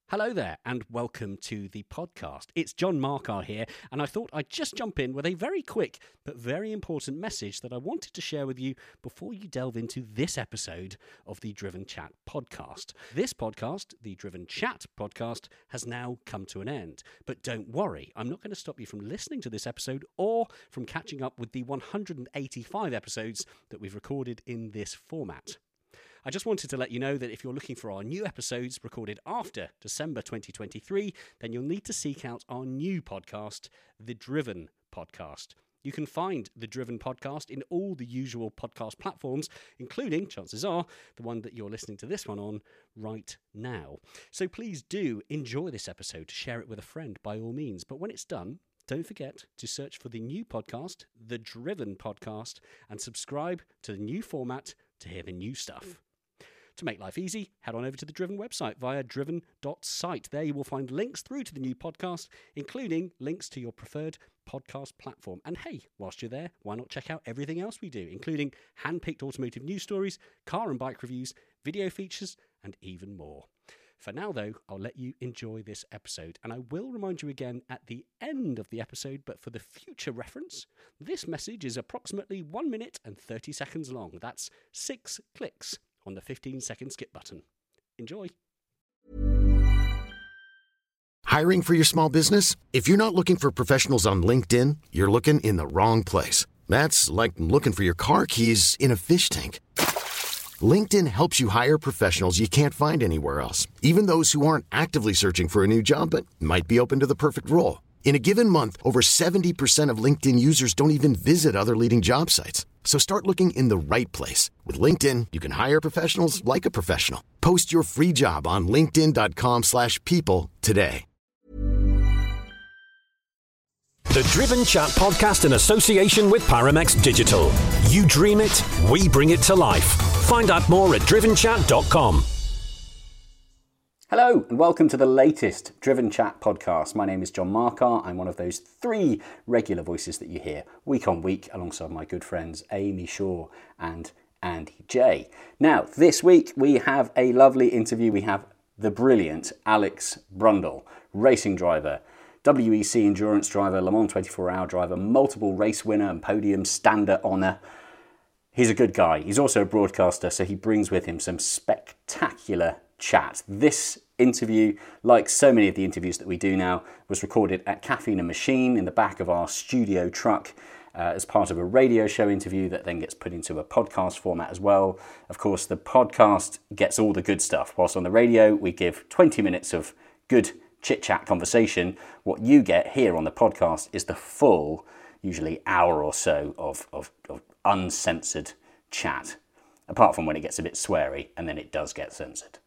Hello there, and welcome to the podcast. It's John Markar here, and I thought I'd just jump in with a very quick but very important message that I wanted to share with you before you delve into this episode of the Driven Chat podcast. This podcast, the Driven Chat podcast, has now come to an end. But don't worry, I'm not going to stop you from listening to this episode or from catching up with the 185 episodes that we've recorded in this format. I just wanted to let you know that if you're looking for our new episodes recorded after December 2023, then you'll need to seek out our new podcast, The Driven Podcast. You can find The Driven Podcast in all the usual podcast platforms, including, chances are, the one that you're listening to this one on right now. So please do enjoy this episode, share it with a friend by all means. But when it's done, don't forget to search for the new podcast, The Driven Podcast, and subscribe to the new format to hear the new stuff. To make life easy, head on over to the Driven website via driven.site. There you will find links through to the new podcast, including links to your preferred podcast platform. And hey, whilst you're there, why not check out everything else we do, including hand-picked automotive news stories, car and bike reviews, video features, and even more. For now, though, I'll let you enjoy this episode, and I will remind you again at the end of the episode, but for the future reference, this message is approximately 1 minute and 30 seconds long. That's 6 clicks on the 15-second skip button. Enjoy. Hiring for your small business? If you're not looking for professionals on LinkedIn, you're looking in the wrong place. That's like looking for your car keys in a fish tank. LinkedIn helps you hire professionals you can't find anywhere else, even those who aren't actively searching for a new job but might be open to the perfect role. In a given month, over 70% of LinkedIn users don't even visit other leading job sites. So start looking in the right place. With LinkedIn, you can hire professionals like a professional. Post your free job on linkedin.com/people today. The Driven Chat podcast in association with Paramex Digital. You dream it, we bring it to life. Find out more at drivenchat.com. Hello and welcome to the latest Driven Chat podcast. My name is John Markar. I'm one of those 3 regular voices that you hear week on week alongside my good friends Amy Shaw and Andy J. Now, this week we have a lovely interview. We have the brilliant Alex Brundle, racing driver, WEC endurance driver, Le Mans 24-hour driver, multiple race winner and podium stander honour. He's a good guy. He's also a broadcaster, so he brings with him some spectacular chat. This interview, like so many of the interviews that we do now, was recorded at Caffeine and Machine in the back of our studio truck as part of a radio show interview that then gets put into a podcast format as well. Of course, the podcast gets all the good stuff, whilst on the radio we give 20 minutes of good chit-chat conversation. What you get here on the podcast is the full, usually hour or so of uncensored chat, apart from when it gets a bit sweary, and then it does get censored.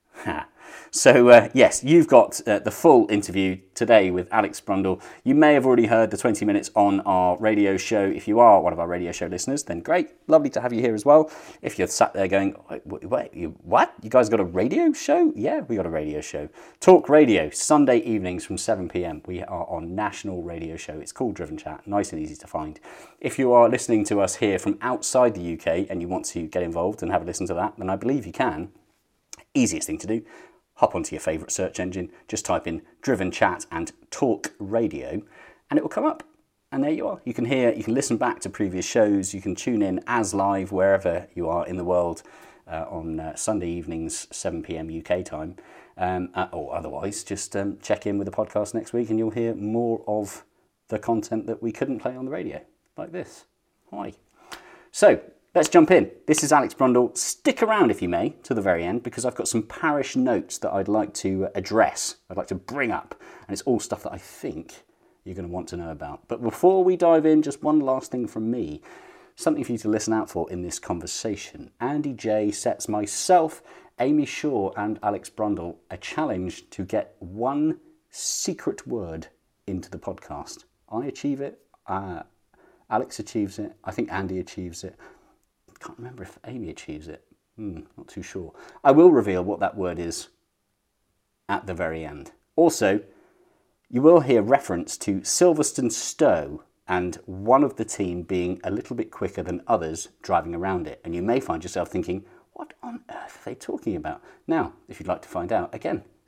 So yes, you've got the full interview today with Alex Brundle. You may have already heard the 20 minutes on our radio show. If you are one of our radio show listeners, then great, lovely to have you here as well. If you're sat there going, wait, what? You guys got a radio show? Yeah, we got a radio show. Talk Radio, Sunday evenings from 7 p.m. We are on national radio show. It's called Driven Chat, nice and easy to find. If you are listening to us here from outside the UK and you want to get involved and have a listen to that, then I believe you can. Easiest thing to do, hop onto your favourite search engine, just type in Driven Chat and Talk Radio, and it will come up. And there you are. You can listen back to previous shows, you can tune in as live wherever you are in the world on Sunday evenings, 7 p.m. UK time. Or otherwise, just check in with the podcast next week and you'll hear more of the content that we couldn't play on the radio, like this. Hi. So, let's jump in. This is Alex Brundle. Stick around, if you may, to the very end, because I've got some parish notes that I'd like to address, I'd like to bring up, and it's all stuff that I think you're going to want to know about. But before we dive in, just one last thing from me, something for you to listen out for in this conversation. Andy J sets myself, Amy Shaw, and Alex Brundle a challenge to get one secret word into the podcast. I achieve it, Alex achieves it, I think Andy achieves it. Can't remember if Amy achieves it. Not too sure. I will reveal what that word is at the very end. Also, you will hear reference to Silverstone Stowe and one of the team being a little bit quicker than others driving around it. And you may find yourself thinking, what on earth are they talking about? Now, if you'd like to find out, again,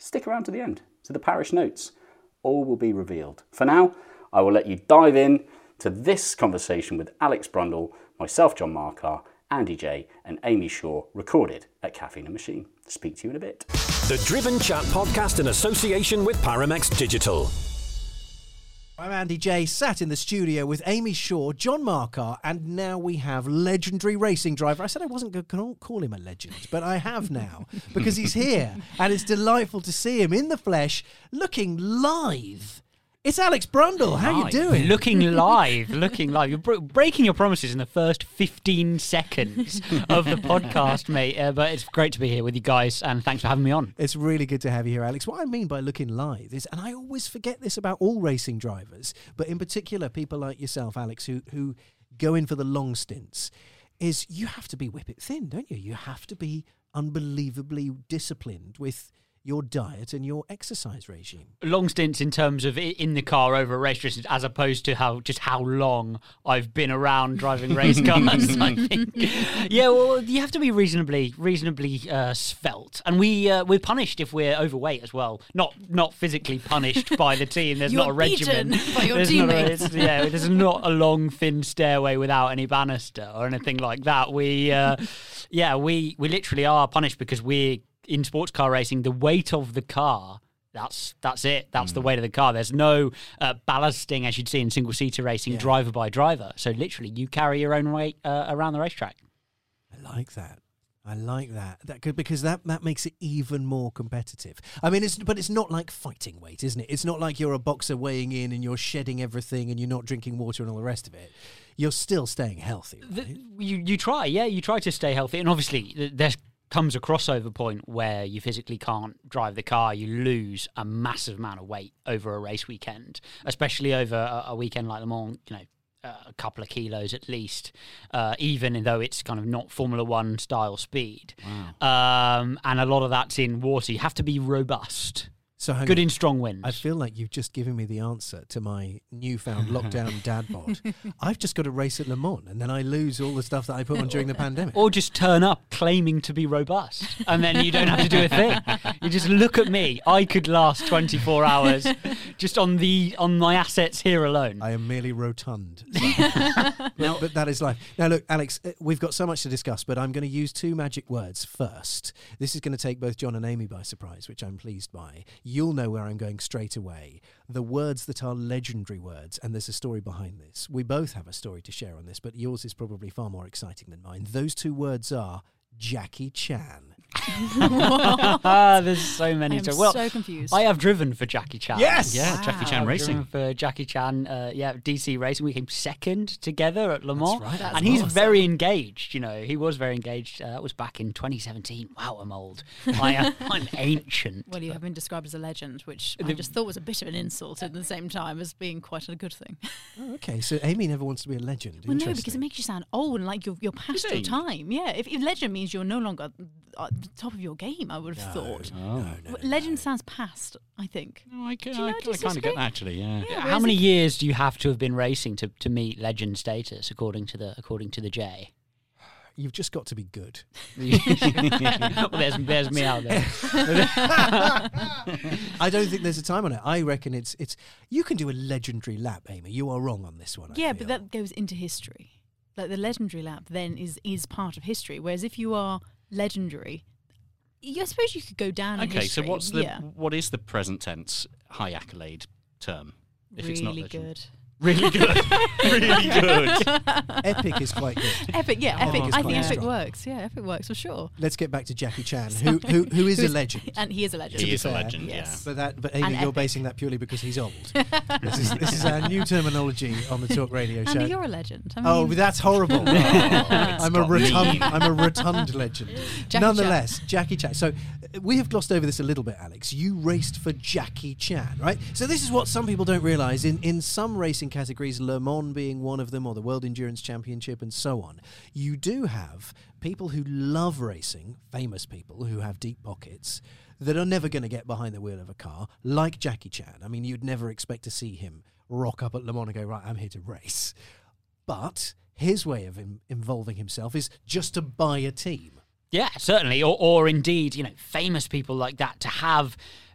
stick around to the end, to the parish notes. All will be revealed. For now, I will let you dive in to this conversation with Alex Brundle, myself, John Marcar, Andy J and Amy Shaw, recorded at Caffeine and Machine. Speak to you in a bit. The Driven Chat podcast in association with Paramex Digital. I'm Andy J, sat in the studio with Amy Shaw, John Marcar, and now we have legendary racing driver. I said I wasn't going to call him a legend, but I have now, because he's here, and it's delightful to see him in the flesh, looking live. It's Alex Brundle. How you doing? Looking live. You're breaking your promises in the first 15 seconds of the podcast, mate. But it's great to be here with you guys, and thanks for having me on. It's really good to have you here, Alex. What I mean by looking live is, and I always forget this about all racing drivers, but in particular people like yourself, Alex, who go in for the long stints, is you have to be whippet thin, don't you? You have to be unbelievably disciplined with your diet and your exercise regime. Long stints in terms of in the car over a race distance, as opposed to how long I've been around driving race cars. I think. Yeah, well, you have to be reasonably svelte, and we're punished if we're overweight as well. Not physically punished by the team. There's not a regimen. By your teammates. There's not a long thin stairway without any banister or anything like that. We literally are punished because we're in sports car racing. The weight of the car, that's it. That's the weight of the car. There's no ballasting, as you'd see in single-seater racing, driver by driver. So literally, you carry your own weight around the racetrack. I like that. Because that makes it even more competitive. I mean, it's not like fighting weight, isn't it? It's not like you're a boxer weighing in and you're shedding everything and you're not drinking water and all the rest of it. You're still staying healthy, right? You try to stay healthy, and obviously there's comes a crossover point where you physically can't drive the car. You lose a massive amount of weight over a race weekend, especially over a weekend like Le Mans, a couple of kilos at least, even though it's kind of not Formula One style speed. Wow. And a lot of that's in water. You have to be robust. So good in strong winds. I feel like you've just given me the answer to my newfound lockdown dad bod. I've just got to race at Le Mans, and then I lose all the stuff that I put on during the pandemic. Or just turn up claiming to be robust, and then you don't have to do a thing. You just look at me. I could last 24 hours just on my assets here alone. I am merely rotund. But that is life. Now, look, Alex, we've got so much to discuss, but I'm going to use two magic words first. This is going to take both John and Amy by surprise, which I'm pleased by. You'll know where I'm going straight away. The words that are legendary words, and there's a story behind this. We both have a story to share on this, but yours is probably far more exciting than mine. Those two words are Jackie Chan. There's so many. I'm so confused. I have driven for Jackie Chan. Yes! Yeah, Jackie Chan Racing. For Jackie Chan, DC Racing. We came second together at Le Mans. That's right. And he's very engaged, He was very engaged. That was back in 2017. Wow, I'm old. I'm ancient. Well, you have been described as a legend, which I just thought was a bit of an insult at the same time as being quite a good thing. Oh, okay, so Amy never wants to be a legend. Well, no, because it makes you sound old and like you're past your time. Yeah, if legend means you're no longer at the top of your game, I would have thought. No. Legend sounds past, I think. No, I kind Do you of get that, actually, yeah. How many years do you have to have been racing to meet legend status, according to the J? You've just got to be good. Well, there's me out there. I don't think there's a time on it. I reckon it's. You can do a legendary lap, Amy. You are wrong on this one. I Yeah, feel. but that goes into history. Like the legendary lap then is part of history. Whereas if you are legendary, I suppose you could go down in Okay, so history. what is the present tense high accolade term? If it's not really legend? good. Really good. Really good. Epic is quite good. Epic, yeah, Epic epic. is I quite think epic strong. works. Yeah, epic works for sure. Let's get back to Jackie Chan, who is a legend. And he is a legend. He is a fair, legend, yes. But Amy, And you're epic. basing that purely because he's old. This is our new terminology on the Talk Radio show. Andy, you're a legend. I mean, Oh, that's horrible. I'm a rotund legend. Jackie Nonetheless, Jackie Chan. So we have glossed over this a little bit, Alex. You raced for Jackie Chan, right? So this is what some people don't realise. In some racing categories, Le Mans being one of them, or the World Endurance Championship and so on, you do have people who love racing, famous people who have deep pockets, that are never going to get behind the wheel of a car, like Jackie Chan. I mean, you'd never expect to see him rock up at Le Mans and go, right, I'm here to race. But his way of involving himself is just to buy a team. Yeah, certainly, or indeed, famous people like that to have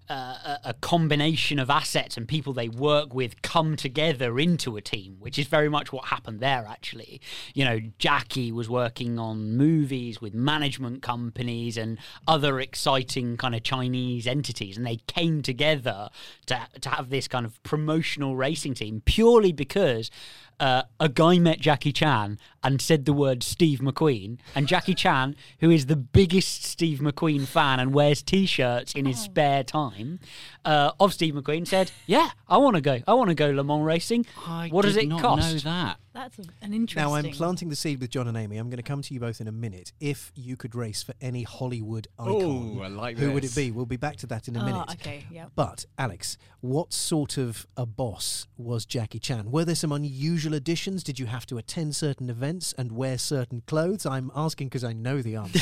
a combination of assets and people they work with come together into a team, which is very much what happened there, actually. You know, Jackie was working on movies with management companies and other exciting kind of Chinese entities, and they came together to have this kind of promotional racing team purely because a guy met Jackie Chan and said the word Steve McQueen, and Jackie Chan, who is the biggest Steve McQueen fan and wears T-shirts in his spare time, of Steve McQueen, said, "Yeah, I want to go Le Mans racing. What does it cost?" I did not know that. That's an interesting... Now, I'm planting the seed with John and Amy. I'm going to come to you both in a minute. If you could race for any Hollywood icon, I like who would it this. be? We'll be back to that in a minute. Okay, yeah. But, Alex, what sort of a boss was Jackie Chan? Were there some unusual additions? Did you have to attend certain events and wear certain clothes? I'm asking because I know the answer.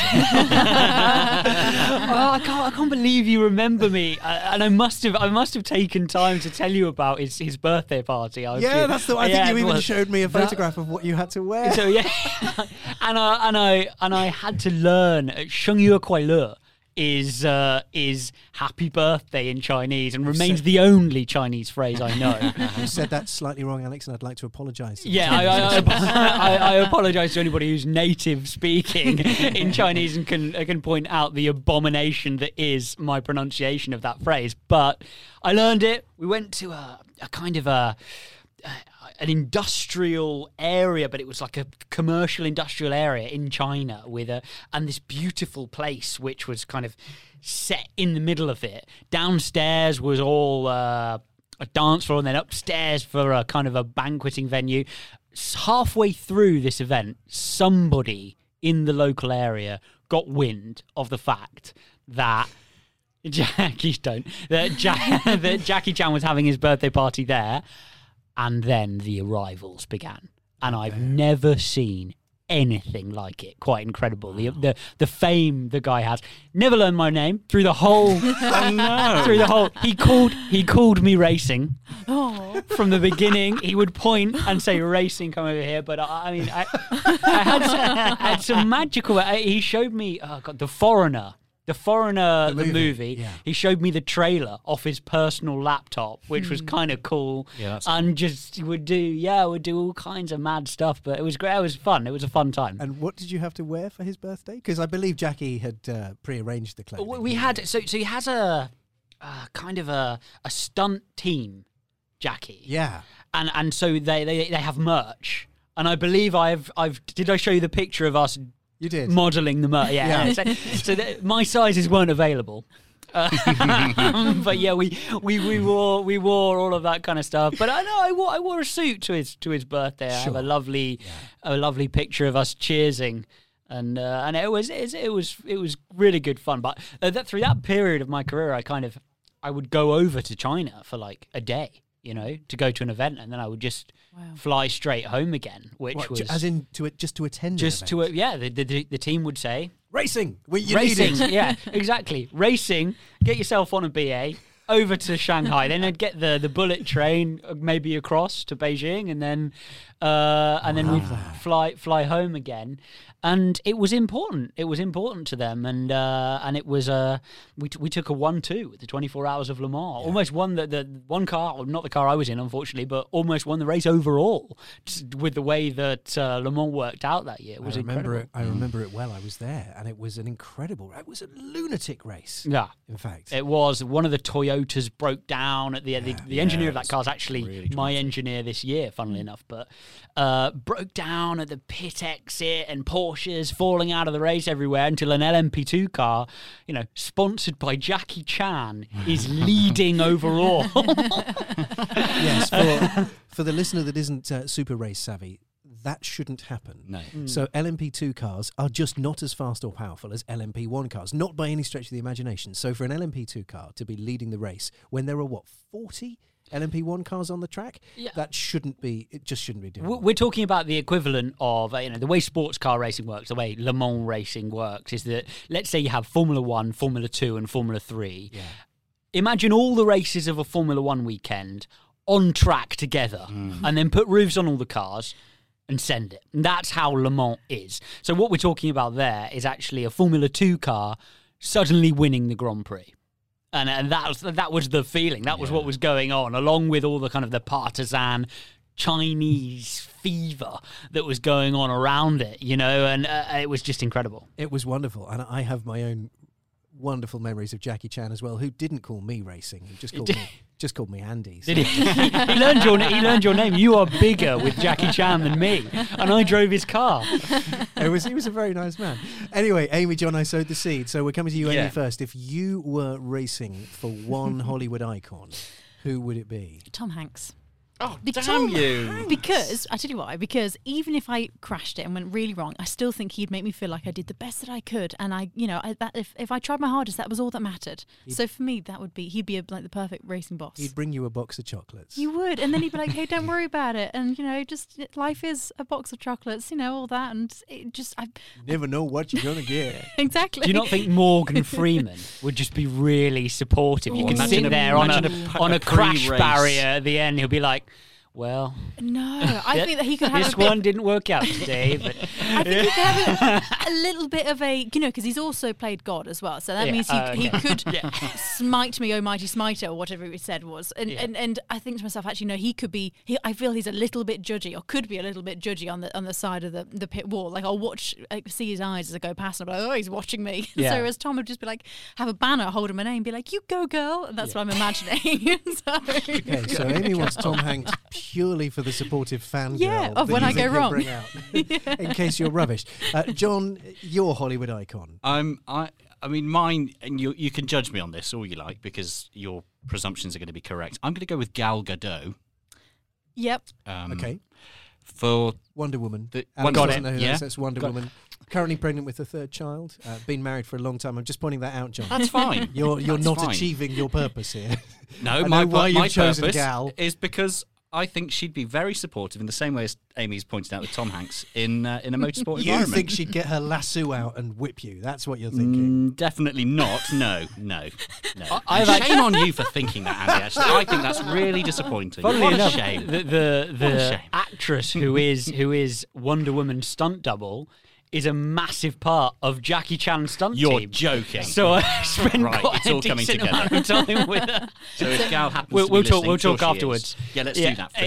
I can't believe you remember me, and I must have taken time to tell you about his birthday party. I think you even showed me a photograph of what you had to wear. So yeah, and I had to learn 生日快乐 is happy birthday in Chinese and remains the only Chinese phrase I know. You said that slightly wrong, Alex, and I'd like to apologise. Yeah, I apologise to anybody who's native speaking in Chinese and can point out the abomination that is my pronunciation of that phrase. But I learned it. We went to a kind of an industrial area, but it was like a commercial industrial area in China and this beautiful place which was kind of set in the middle of it. Downstairs was all a dance floor, and then upstairs for a kind of a banqueting venue. Halfway through this event, somebody in the local area got wind of the fact that Jackie Chan was having his birthday party there. And then the arrivals began. And I've never seen anything like it. Quite incredible. The fame the guy has. Never learned my name through the whole. Oh no! Through the whole. He called me Racing. Oh. From the beginning, he would point and say Racing, come over here. But I had some magical. He showed me. Oh God, The Foreigner. The Foreigner, the movie, yeah. He showed me the trailer off his personal laptop, which was kind of cool. Yeah, that's and just would do all kinds of mad stuff. But it was great. It was fun. It was a fun time. And what did you have to wear for his birthday? Because I believe Jackie had pre-arranged the clothing. We had so he has a kind of a stunt team, Jackie. Yeah. And so they have merch. And I believe did I show you the picture of us? You did. Modelling the merch, yeah. So my sizes weren't available. But yeah, we wore all of that kind of stuff. But I know I wore a suit to his birthday. I have a lovely picture of us cheersing, and it was really good fun. But through that period of my career, I would go over to China for like a day, you know, to go to an event, and then I would just fly straight home again, which was as in to attend. The team would say racing. Racing, yeah, exactly. Racing. Get yourself on a BA over to Shanghai. Then I'd get the bullet train maybe across to Beijing, and then we'd fly home again. And it was important. It was important to them, and it was we took a 1-2 with the 24 Hours of Le Mans. Yeah. Almost won the one car, not the car I was in, unfortunately, but almost won the race overall. Just with the way that Le Mans worked out that year, it was incredible. I remember it well. I was there, and it was an incredible. It was a lunatic race. Yeah, in fact, it was. One of the Toyotas broke down at the end. The engineer of that car is actually really my engineer this year, funnily enough, but broke down at the pit exit, and Porsches falling out of the race everywhere until an LMP2 car, you know, sponsored by Jackie Chan, is leading overall. Yes, for the listener that isn't super race savvy, that shouldn't happen. No. So LMP2 cars are just not as fast or powerful as LMP1 cars, not by any stretch of the imagination. So for an LMP2 car to be leading the race when there are 40 LMP1 cars on the track, that shouldn't be. It just shouldn't be doing. We're talking about the equivalent of the way sports car racing works, the way Le Mans racing works is that, let's say you have Formula 1, Formula 2 and Formula 3. Yeah. Imagine all the races of a Formula 1 weekend on track together, and then put roofs on all the cars and send it. And that's how Le Mans is. So what we're talking about there is actually a Formula 2 car suddenly winning the Grand Prix. And that was the feeling. That was what was going on, along with all the kind of the partisan Chinese fever that was going on around it, and it was just incredible. It was wonderful, and I have my own wonderful memories of Jackie Chan as well, who didn't call me racing. He just called me Andy. So. Did he? He learned your name. You are bigger with Jackie Chan than me, and I drove his car. He was a very nice man. Anyway, Amy, John, I sowed the seed. So we're coming to you, Amy, first. If you were racing for one Hollywood icon, who would it be? Tom Hanks. Oh, damn you. Because, I tell you why, because even if I crashed it and went really wrong, I still think he'd make me feel like I did the best that I could. And if I tried my hardest, that was all that mattered. So for me, he'd be like the perfect racing boss. He'd bring you a box of chocolates. He would. And then he'd be like, hey, don't worry about it. And, just life is a box of chocolates, all that. And it just, You never know what you're going to get. Exactly. Do you not think Morgan Freeman would just be really supportive? You can sit there on a crash barrier at the end. He'll be like, well, no, I think that he could have this one didn't work out today, but I think he could have a little bit of a, because he's also played God as well, so that means he could smite me, oh mighty smiter, or whatever he said was, and I think to myself, actually, no, he could be. I feel he's a little bit judgy, or could be a little bit judgy on the side of the pit wall. Like I'll see his eyes as I go past, and I'm like, oh, he's watching me. Yeah. So as Tom would just be like, have a banner holding my name, be like, you go, girl. And that's what I'm imagining. Okay, so Amy wants Tom Hanks purely for the supportive fan girl of when I go wrong. Bring out, in case you're rubbish. John, your Hollywood icon. I mean, mine, and you can judge me on this all you like because your presumptions are going to be correct. I'm going to go with Gal Gadot. Yep. Okay. For Wonder Woman. Got doesn't it. know who Yeah. That's Wonder Woman. Currently pregnant with a third child. Been married for a long time. I'm just pointing that out, John. That's fine. You're That's not fine. achieving your purpose here. No, I my know why you've chosen purpose Gal. is because I think she'd be very supportive in the same way as Amy's pointed out with Tom Hanks in a motorsport You environment. think she'd get her lasso out and whip you? That's what you're thinking. Definitely not. No. I've Shame on you for thinking that, Andy. Actually, I think that's really disappointing. funnily What enough, a shame. the shame. actress who is Wonder Woman's stunt double is a massive part of Jackie Chan's stunt You're team. joking. So I spent Right, quite it's a all coming decent together. amount of time with her. So if Gal happens We'll to be talk- listening, we'll sure talk she is. afterwards. Yeah, let's Yeah. do that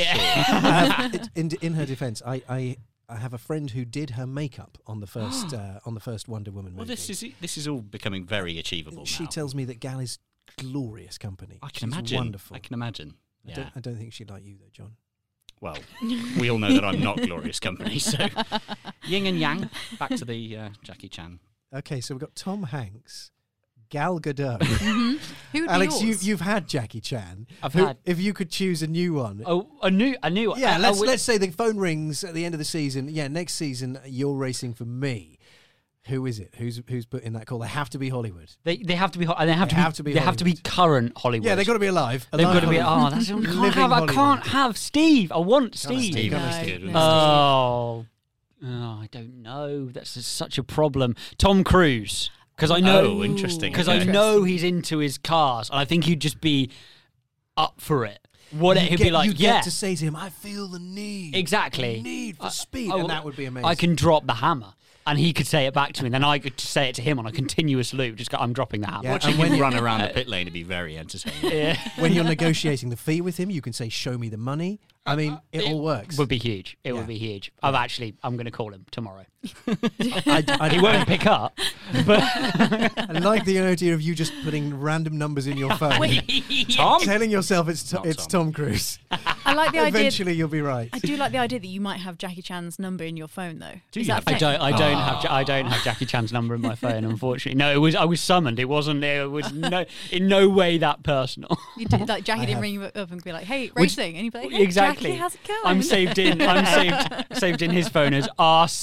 for sure. In her defence, I have a friend who did her makeup on the first Wonder Woman movie. Well, this is all becoming very achievable She now. tells me that Gal is glorious company. I She's can imagine. Wonderful. I can imagine. Yeah. I don't think she'd like you though, John. Well, we all know that I'm not glorious company, so yin and yang. Back to the Jackie Chan. Okay, so we've got Tom Hanks, Gal Gadot. Who would Alex, be yours? you've had Jackie Chan. I've had- If you could choose a new one. Oh, a new. Yeah, let's say the phone rings at the end of the season. Yeah, next season you're racing for me. Who is it? Who's put in that call? They have to be Hollywood. They have to be. They have to be. They have to be Hollywood. current Hollywood. Yeah, they've got to be alive. They've got to be. Hollywood. Oh, that's I Living can't have. I Hollywood. can't have Steve. I want Steve. Steve No, is good. no. Oh, I don't know. That's just such a problem. Tom Cruise, because I know. Oh, interesting. Because Okay. I know he's into his cars, and I think he'd just be up for it. He'd be like, you yeah, get to say to him, I feel the need. exactly. The need for speed. I- And that would be amazing. I can drop the hammer. And he could say it back to me, and then I could say it to him on a continuous loop. Just go, I'm dropping the hammer. Yeah, Watching and when him you- run around the pit lane would be very entertaining. When you're negotiating the fee with him, you can say, show me the money. I mean, it all works. Would be huge. It Yeah. would be huge. I'm going to call him tomorrow. I He won't pick up, but I like the idea of you just putting random numbers in your phone. Tom? Telling yourself it's Not it's Tom. Tom Cruise. I like the idea. Eventually you'll be right. I do like the idea that you might have Jackie Chan's number in your phone, though. Do Is you? that a I thing? don't. I don't have Jackie Chan's number in my phone. Unfortunately, no. I was summoned. It wasn't. It was in no way that personal. You did, like Jackie I didn't have. ring you up and be like, "Hey, racing," and you'd be like, "Hey, Exactly. Jackie, how's it going?" I'm saved in. Saved in his phone as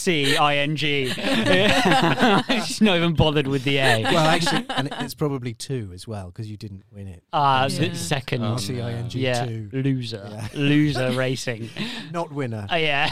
RCING. He's not even bothered with the A. Well, actually, and it's probably 2 as well because you didn't win it. The second. RCING Yeah, 2. loser. Yeah. Loser racing. Not winner. Yeah.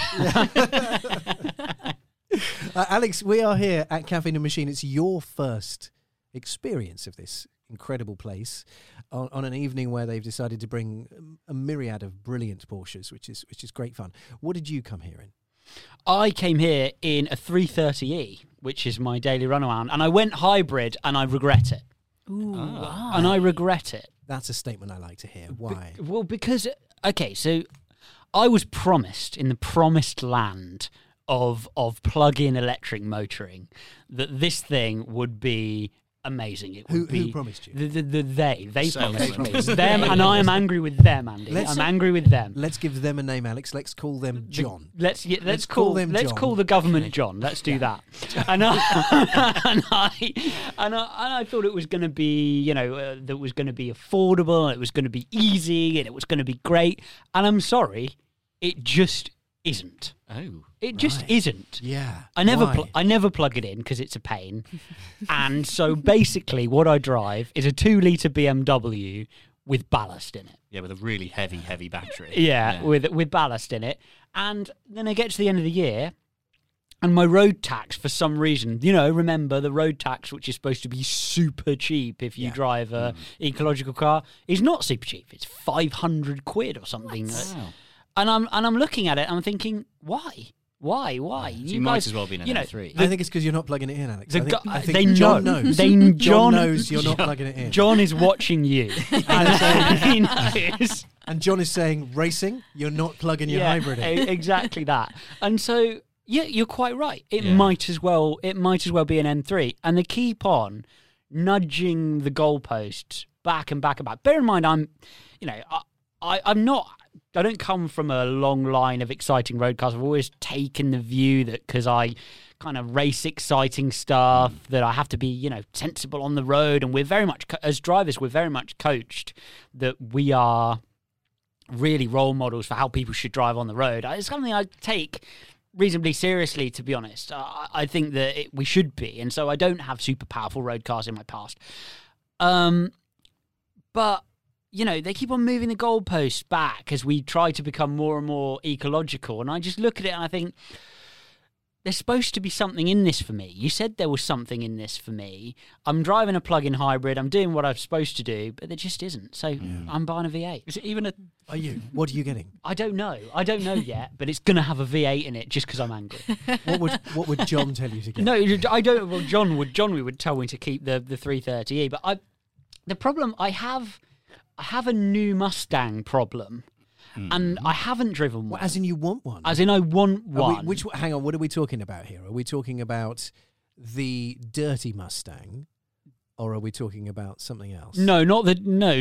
Alex, we are here at Cafe and Machine. It's your first experience of this incredible place on an evening where they've decided to bring a myriad of brilliant Porsches, which is great fun. What did you come here in? I came here in a 330e, which is my daily run around, and I went hybrid, and I regret it. Ooh, wow. And I regret it. That's a statement I like to hear. Why? Well, because, okay, so I was promised in the promised land of plug-in electric motoring that this thing would be amazing. It would Who promised you? They promised me. Salesman. Them, and I am angry with them, Andy. I'm angry with them. Let's give them a name, Alex. Let's call them John. Let's call the government John. Let's do that. And I thought it was going to be, that it was going to be affordable, and it was going to be easy, and it was going to be great. And I'm sorry, it just isn't. Oh, it just isn't. Yeah. I never plug it in because it's a pain. And so basically, what I drive is a 2-litre BMW with ballast in it. Yeah, with a really heavy battery. Yeah, with ballast in it. And then I get to the end of the year, and my road tax, for some reason, remember the road tax, which is supposed to be super cheap if you drive a ecological car, is not super cheap. It's 500 quid or something. Wow. And I'm looking at it, and I'm thinking, why? Why? So you might as well be in an M3. I think it's because you're not plugging it in, Alex. I think they John know. knows. John knows you're not plugging it in. John is watching you. And he knows. And John is saying, racing, you're not plugging your hybrid in. Exactly that. And so, yeah, you're quite right. It might as well be an M3. And they keep on nudging the goalposts back and back and back. Bear in mind, I'm not... I don't come from a long line of exciting road cars. I've always taken the view that because I kind of race exciting stuff, that I have to be, sensible on the road. And we're very much, as drivers, we're very much coached that we are really role models for how people should drive on the road. It's something I take reasonably seriously, to be honest. I think that we should be. And so I don't have super powerful road cars in my past. But... they keep on moving the goalposts back as we try to become more and more ecological. And I just look at it and I think, there's supposed to be something in this for me. You said there was something in this for me. I'm driving a plug-in hybrid. I'm doing what I'm supposed to do, but there just isn't. So I'm buying a V8. Is it even a... Are you? What are you getting? I don't know. I don't know yet, but it's going to have a V8 in it just because I'm angry. What would John tell you to get? No, I don't. Well, John would tell me to keep the 330e, but the problem I have a new Mustang problem, and I haven't driven one. Well, as in you want one? As in I want one. Hang on, what are we talking about here? Are we talking about the dirty Mustang, or are we talking about something else? No, not the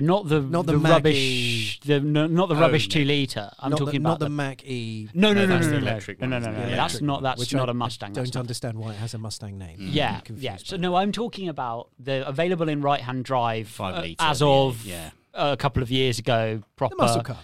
Mach-E. rubbish. Not the rubbish 2-litre. I'm talking about the Mach-E. No. That's the electric one. No. That's not a Mustang. I don't understand why it has a Mustang name. Yeah. So no, I'm talking about the available in right-hand drive 5-litre as of a couple of years ago. Proper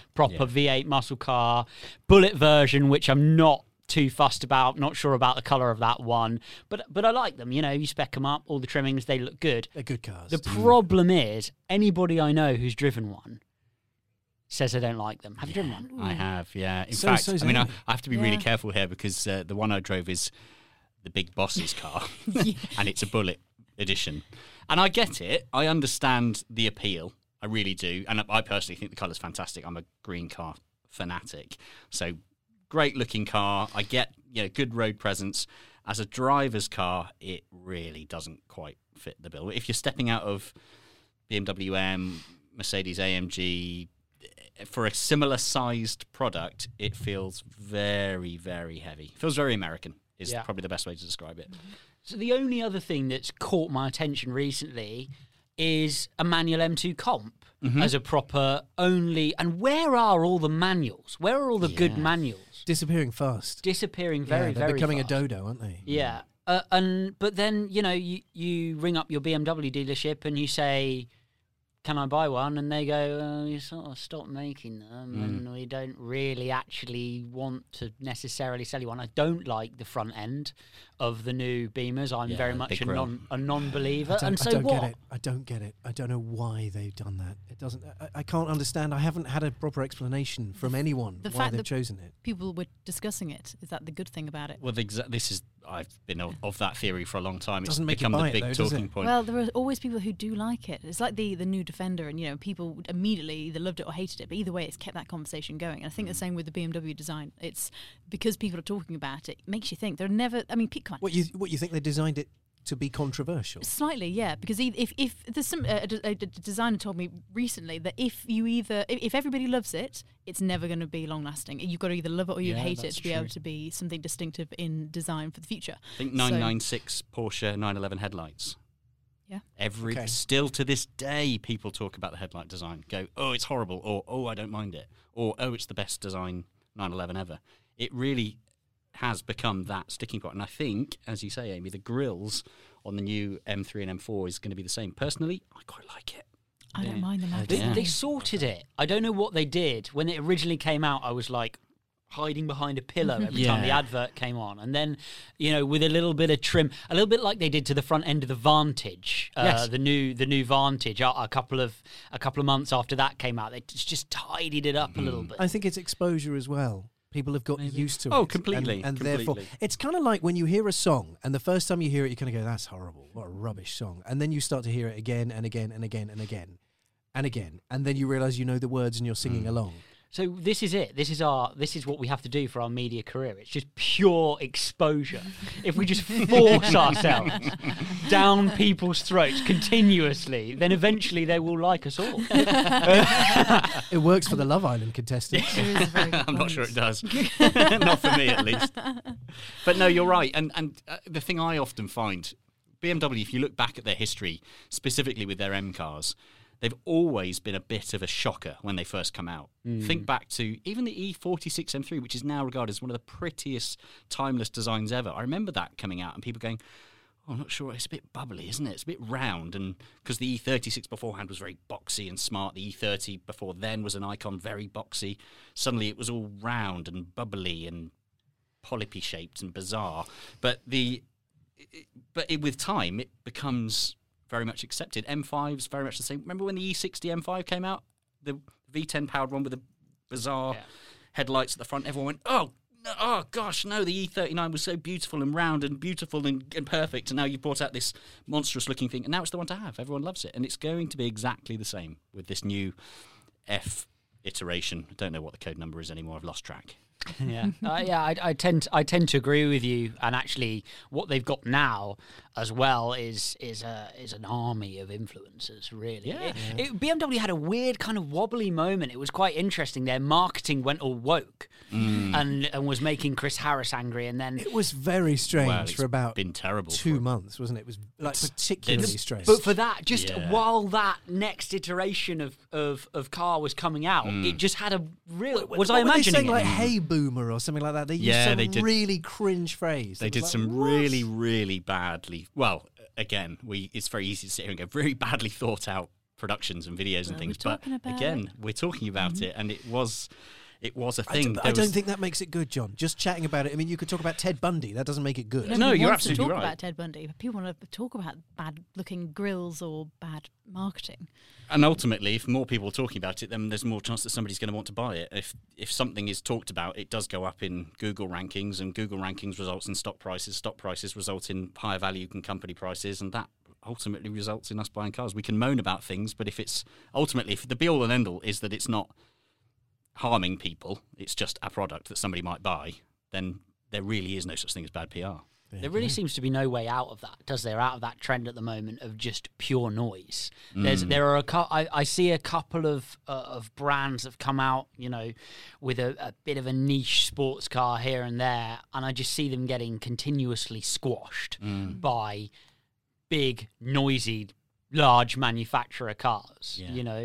V8 muscle car, bullet version, which I'm not too fussed about. Not sure about the colour of that one, but I like them. You spec them up, all the trimmings, they look good. They're good cars. The problem is, anybody I know who's driven one says I don't like them. Have you driven one? I have, yeah. In fact, I have to be really careful here because the one I drove is the big boss's car, and it's a bullet edition. And I get it. I understand the appeal. I really do. And I personally think the colour's fantastic. I'm a green car fanatic. So great looking car. I get good road presence. As a driver's car, it really doesn't quite fit the bill. If you're stepping out of BMW M, Mercedes AMG, for a similar sized product, it feels very, very heavy. It feels very American is probably the best way to describe it. So the only other thing that's caught my attention recently is a manual M2 Comp as a proper only. And where are all the manuals? Where are all the good manuals? Disappearing fast. Disappearing very, they're very becoming fast. a dodo, aren't they? Yeah. But then, you ring up your BMW dealership and you say, can I buy one? And they go, you sort of stop making them and we don't really actually want to necessarily sell you one. I don't like the front end of the new Beamers. I'm very much a non-believer. I don't get it. I don't know why they've done that. It doesn't. I can't understand. I haven't had a proper explanation from anyone why they've chosen it. People were discussing it. Is that the good thing about it? Well, I've been of that theory for a long time. Doesn't It's make become you buy the it, big though, talking point. Well, there are always people who do like it. It's like the new Defender, and people people immediately either loved it or hated it, but either way it's kept that conversation going. And I think the same with the BMW design. It's because people are talking about it, it makes you think. They're never, I mean, come on. What you think they designed it to be controversial. Slightly, yeah, because if there's some a designer told me recently that if everybody loves it, it's never going to be long lasting. You've got to either love it or you hate it to be able to be something distinctive in design for the future. I think 996 Porsche 911 headlights. Yeah. Still to this day, people talk about the headlight design. Go, oh, it's horrible, or oh, I don't mind it, or oh, it's the best design 911 ever. It really has become that sticking point. And I think, as you say, Amy, the grills on the new M3 and M4 is going to be the same. Personally, I quite like it. I don't mind them. They sorted it. I don't know what they did. When it originally came out, I was like hiding behind a pillow every time the advert came on. And then, with a little bit of trim, a little bit like they did to the front end of the Vantage, the new Vantage, a couple of months after that came out, they just tidied it up a little bit. I think it's exposure as well. People have got used to it. Oh, completely. And therefore, it's kind of like when you hear a song, and the first time you hear it, you kind of go, that's horrible. What a rubbish song. And then you start to hear it again and again and again and again and again. And then you realise you know the words and you're singing along. So this is it. This is what we have to do for our media career. It's just pure exposure. If we just force ourselves down people's throats continuougly, then eventually they will like us all. It works for the Love Island contestants. I'm not sure it does. Not for me, at least. But no, you're right. And the thing I often find, BMW, if you look back at their history, specifically with their M cars, they've always been a bit of a shocker when they first come out. Think back to even the E46 M3, which is now regarded as one of the prettiest timeless designs ever. I remember that coming out and people going, oh, I'm not sure, it's a bit bubbly, isn't it? It's a bit round. And because the E36 beforehand was very boxy and smart, the E30 before then was an icon, very boxy. Suddenly it was all round and bubbly and polypy shaped and bizarre. But with time, it becomes very much accepted. M5's very much the same. Remember when the E60 M5 came out? The V10 powered one with the bizarre headlights at the front. Everyone went, oh gosh, no, the E39 was so beautiful and round and beautiful and perfect, and now you've brought out this monstrous looking thing, and now it's the one to have. Everyone loves it. And it's going to be exactly the same with this new F iteration. I don't know what the code number is anymore. I've lost track. I tend to agree with you, and actually what they've got now as well is an army of influencers, really. BMW had a weird kind of wobbly moment. It was quite interesting. Their marketing went all woke and was making Chris Harris angry, and then it was very strange for about been terrible 2 months, wasn't it? It was like particularly strange. But for that, while that next iteration of car was coming out, it just had a real. Was I imagining saying like "Hey Boomer" or something like that? They used some really cringe phrase. They did some really, really badly. Well, again, it's very easy to sit here and go very badly thought out productions and videos and things. But again, we're talking about it, and it was a thing. I don't think that makes it good, John. Just chatting about it. I mean, you could talk about Ted Bundy. That doesn't make it good. No, you're absolutely right. Talk about Ted Bundy, but people want to talk about bad-looking grills or bad marketing. And ultimately, if more people are talking about it, then there's more chance that somebody's going to want to buy it. If something is talked about, it does go up in Google rankings, and Google rankings results in stock prices. Stock prices result in higher value than company prices, and that ultimately results in us buying cars. We can moan about things, but if the be-all and end-all is that it's not harming people, it's just a product that somebody might buy, then there really is no such thing as bad PR. There really seems to be no way out of that, does there? Out of that trend at the moment of just pure noise. I see a couple of brands that have come out, with a bit of a niche sports car here and there, and I just see them getting continuously squashed by big, noisy, large manufacturer cars.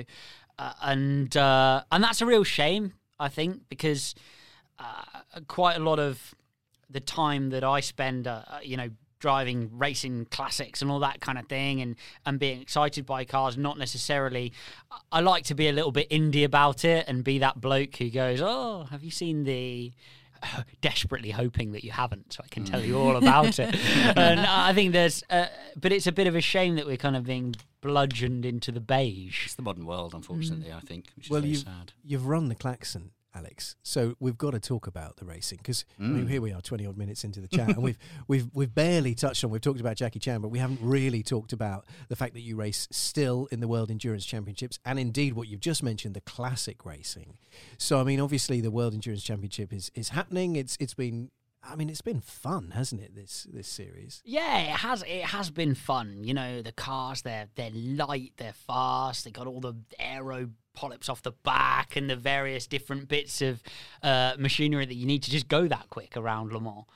And that's a real shame, I think, because quite a lot of the time that I spend, driving racing classics and all that kind of thing and being excited by cars, not necessarily, I like to be a little bit indie about it and be that bloke who goes, oh, have you seen the... desperately hoping that you haven't, so I can tell you all about it. And I think but it's a bit of a shame that we're kind of being bludgeoned into the beige. It's the modern world, unfortunately, I think, which is very sad. You've run the klaxon, Alex, so we've got to talk about the racing, because here we are 20 odd minutes into the chat, and we've barely touched on, we've talked about Jackie Chan, but we haven't really talked about the fact that you race still in the World Endurance Championships, and indeed what you've just mentioned, the classic racing. So I mean, obviously the World Endurance Championship is happening. It's been I mean, it's been fun, hasn't it? This series. Yeah, it has. It has been fun. You know, the cars, they're light, they're fast. They got all the aero polyps off the back and the various different bits of machinery that you need to just go that quick around Le Mans.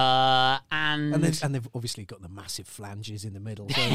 And they've obviously got the massive flanges in the middle. So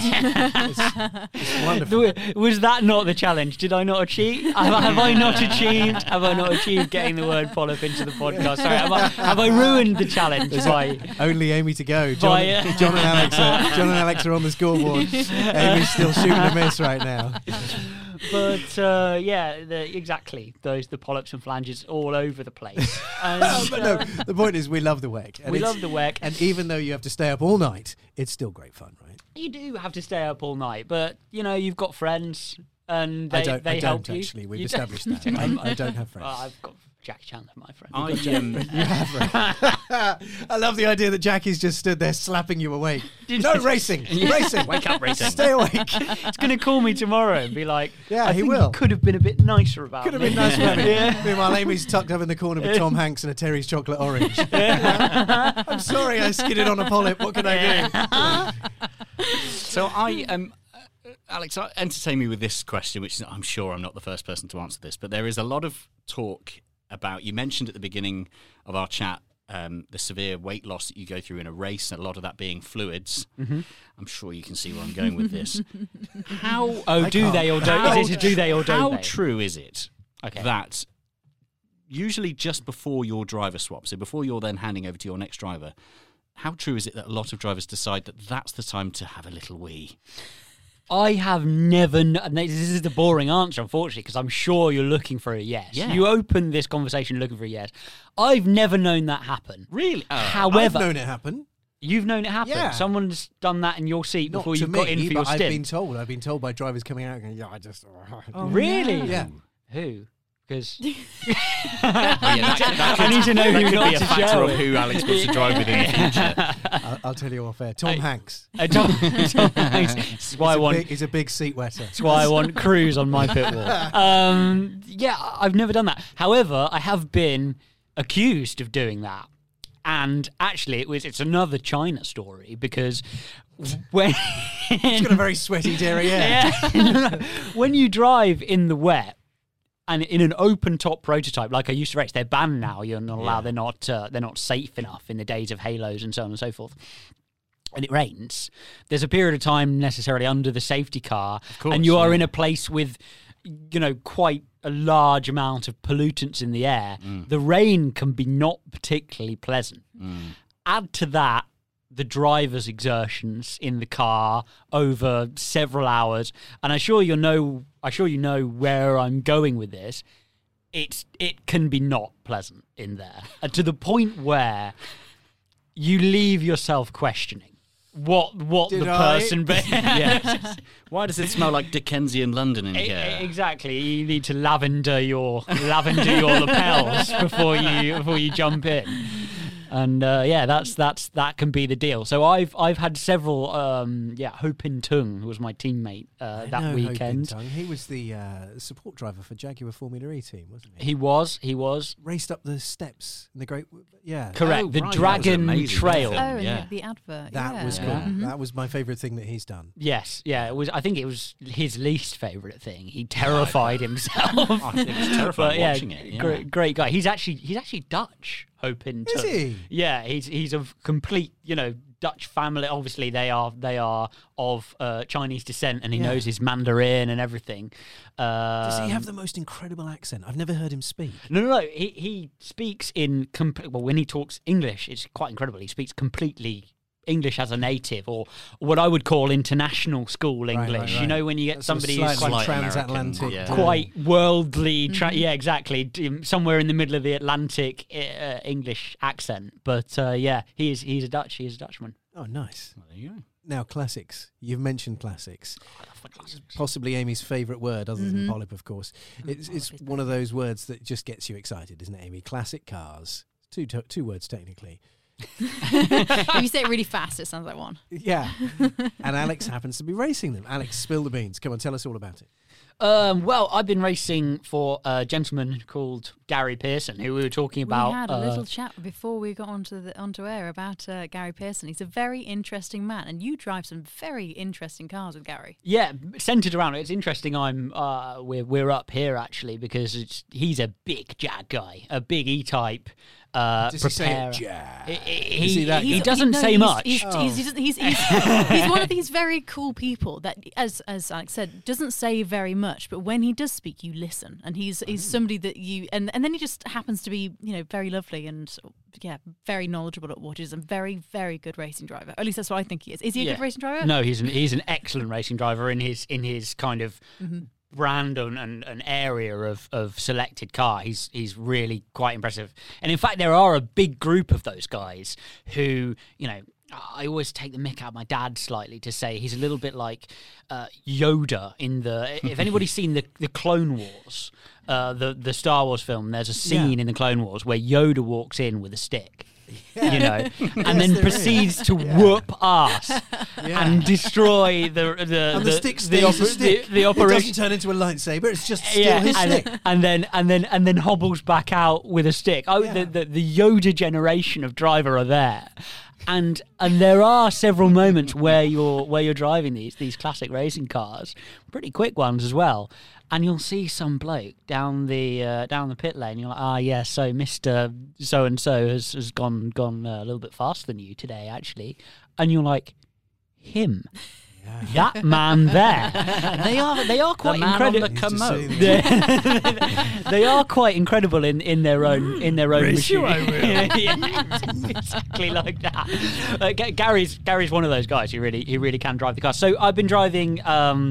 it's wonderful. Was that not the challenge? Did I not achieve? Have I not achieved? Have I not achieved getting the word polyp into the podcast? Sorry, have I ruined the challenge? Only Amy to go. John and Alex are on the scoreboard. Amy's still shooting a miss right now. But exactly the polyps and flanges all over the place. And, but no, the point is we love the WEC. We love the WEC, and even though you have to stay up all night, it's still great fun, right? You do have to stay up all night, but you know you've got friends, and they help you. I don't actually. We've established that. I don't have friends. Well, I've got Jackie Chandler, my friend. You have. I love the idea that Jackie's just stood there slapping you awake. No racing, racing. Wake up, racing. Stay awake. It's going to call me tomorrow and be like, "Yeah, he will. Could have been a bit nicer about Could have been nicer about me." Meanwhile, Amy's tucked up in the corner with Tom Hanks and a Terry's chocolate orange. I'm sorry, I skidded on a polyp. What can I do? So Alex, entertain me with this question, which I'm sure I'm not the first person to answer this, but there is a lot of talk about, you mentioned at the beginning of our chat, the severe weight loss that you go through in a race, and a lot of that being fluids. Mm-hmm. I'm sure you can see where I'm going with this. Do they or don't? How true is it that usually just before your driver swap, so before you're then handing over to your next driver, how true is it that a lot of drivers decide that that's the time to have a little wee? I have never... This is the boring answer, unfortunately, because I'm sure you're looking for a yes. Yeah. You opened this conversation looking for a yes. I've never known that happen. Really? However... I've known it happen. You've known it happen? Yeah. Someone's done that in your seat before you got in for your stint? I've been told by drivers coming out going, really? Yeah. Who? Because I need to know who could be a factor of who Alex wants to drive with in the future. I'll tell you off air. Tom Hanks. Tom Hanks. That's why he's a big seat wetter. That's why I want Cruz on my pit wall. I've never done that. However, I have been accused of doing that. And actually, it's another China story, because when it's got a very sweaty derriere. When you drive in the wet, and in an open top prototype, like I used to race, they're banned now. You're not allowed. They're not safe enough in the days of halos and so on and so forth. And it rains. There's a period of time necessarily under the safety car, and you are in a place with, quite a large amount of pollutants in the air. The rain can be not particularly pleasant. Add to that the driver's exertions in the car over several hours, and I'm sure you know where I'm going with this. It can be not pleasant in there, to the point where you leave yourself questioning what the person. Why does it smell like Dickensian London in here? Exactly. You need to lavender your lapels before you jump in. And that can be the deal. So I've had several. Ho Pin Tung was my teammate that weekend. Ho Pin Tung. He was the support driver for Jaguar Formula E team, wasn't he? He was raced up the steps in the great. Correct. The Dragon Trail. The advert. That was cool. Mm-hmm. That was my favourite thing that he's done. Yes, it was. I think it was his least favourite thing. He terrified himself. It was terrifying watching it. Yeah. Great guy. He's actually Dutch. Ho Pin Tung. Is he? Yeah, he's of complete, Dutch family. Obviously, they are of Chinese descent, and he knows his Mandarin and everything. Does he have the most incredible accent? I've never heard him speak. No. He speaks in when he talks English, it's quite incredible. He speaks completely English as a native, or what I would call international school English. Right. You know, when you get somebody who's quite transatlantic, quite worldly. exactly. Somewhere in the middle of the Atlantic English accent. But he's a Dutchman. Oh, nice. Well, there you go. Now, classics. You've mentioned classics. Possibly Amy's favourite word, other than polyp, of course. It's one of those words that just gets you excited, isn't it, Amy? Classic cars. Two words, technically. If you say it really fast, it sounds like one. Yeah. And Alex happens to be racing them. Alex, spill the beans. Come on, tell us all about it. Well, I've been racing for a gentleman called Gary Pearson, who we were talking about. We had a little chat before we got onto air about Gary Pearson. He's a very interesting man, and you drive some very interesting cars with Gary. Yeah, centred around it. It's interesting. We're up here actually because he's a big Jag guy, a big E-Type. Does he say Jag? He doesn't say much. He's one of these very cool people that, as Alex said, doesn't say very much, but when he does speak, you listen. And he's somebody that you and then he just happens to be very lovely and very knowledgeable at what is a very, very good racing driver. At least that's what I think he is. Is he a good racing driver? No, he's an excellent racing driver in his kind of. Mm-hmm. brand and an area of selected car. He's really quite impressive. And in fact, there are a big group of those guys who, I always take the mick out of my dad slightly to say he's a little bit like Yoda in if anybody's seen the Clone Wars, the Star Wars film, there's a scene in the Clone Wars where Yoda walks in with a stick. And then proceeds to whoop ass and destroy the stick stays the operation. It doesn't turn into a lightsaber. It's just still his stick. And then hobbles back out with a stick. The Yoda generation of driver are there. And there are several moments where you're driving these classic racing cars, pretty quick ones as well, and you'll see some bloke down the pit lane. You're like, so Mr. So and so has gone a little bit faster than you today, actually, and you're like, him. That man there. They are quite incredible. They are quite incredible in their own machine. Exactly like that. Gary's one of those guys who really can drive the car. So I've been driving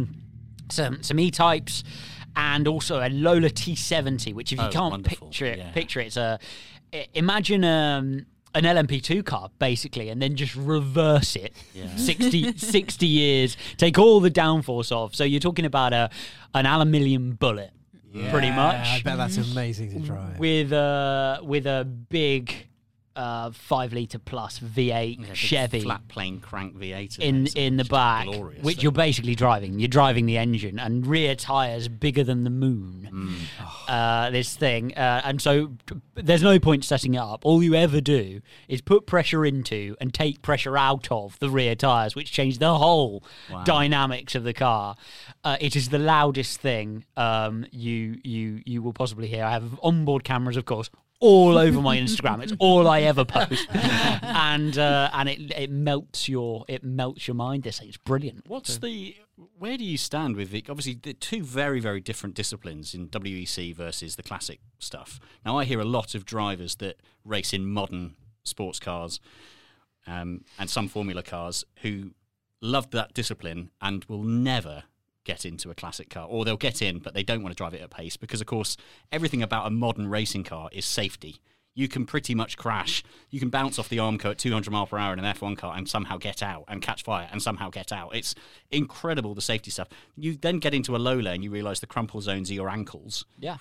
some E-Types and also a Lola T70, which if you can't picture it, imagine an LMP2 car, basically, and then just reverse it 60 years, take all the downforce off. So you're talking about an aluminium bullet, pretty much. I bet that's amazing to drive. With a big 5-litre plus V8 Chevy flat plane crank V8 in the back, glorious, which you're basically driving. You're driving the engine, and rear tires bigger than the moon. This thing, and so there's no point setting it up. All you ever do is put pressure into and take pressure out of the rear tires, which change the whole dynamics of the car. It is the loudest thing you will possibly hear. I have onboard cameras, of course, all over my Instagram. It's all I ever post, and it melts your mind. This thing, it's brilliant. Where do you stand with obviously the two very, very different disciplines in WEC versus the classic stuff? Now I hear a lot of drivers that race in modern sports cars and some Formula cars who love that discipline and will never get into a classic car, or they'll get in but they don't want to drive it at pace because, of course, everything about a modern racing car is safety. You can pretty much crash. You can bounce off the Armco at 200 mile per hour in an F1 car and somehow get out and catch fire and somehow get out. It's incredible, the safety stuff. You then get into a Lola and you realise the crumple zones are your ankles. Yeah.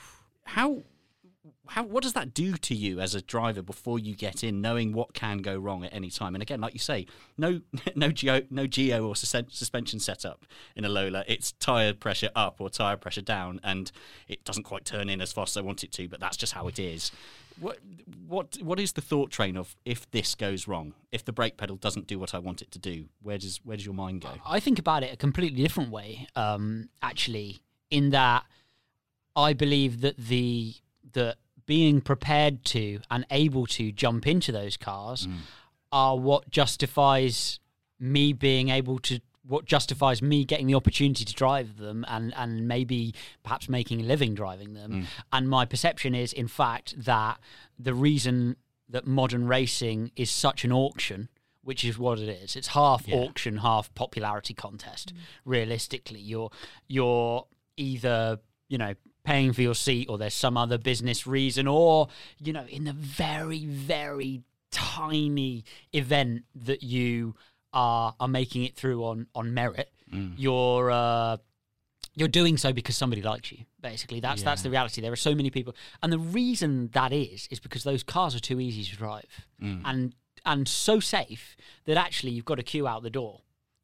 What does that do to you as a driver before you get in, knowing what can go wrong at any time? And again, like you say, no geo or suspension setup in a Lola. It's tyre pressure up or tyre pressure down, and it doesn't quite turn in as fast as I want it to, but that's just how it is. What is the thought train of if this goes wrong? If the brake pedal doesn't do what I want it to do, where does your mind go? I think about it a completely different way, actually, in that I believe that that being prepared to and able to jump into those cars are what justifies me getting the opportunity to drive them and maybe perhaps making a living driving them. And my perception is, in fact, that the reason that modern racing is such an auction, which is what it is, it's half auction, half popularity contest. Realistically, you're either, paying for your seat, or there's some other business reason, or, in the very, very tiny event that you are making it through on merit, you're doing so because somebody likes you. Basically, that's the reality. There are so many people, and the reason that is because those cars are too easy to drive and so safe that actually you've got to queue out the door.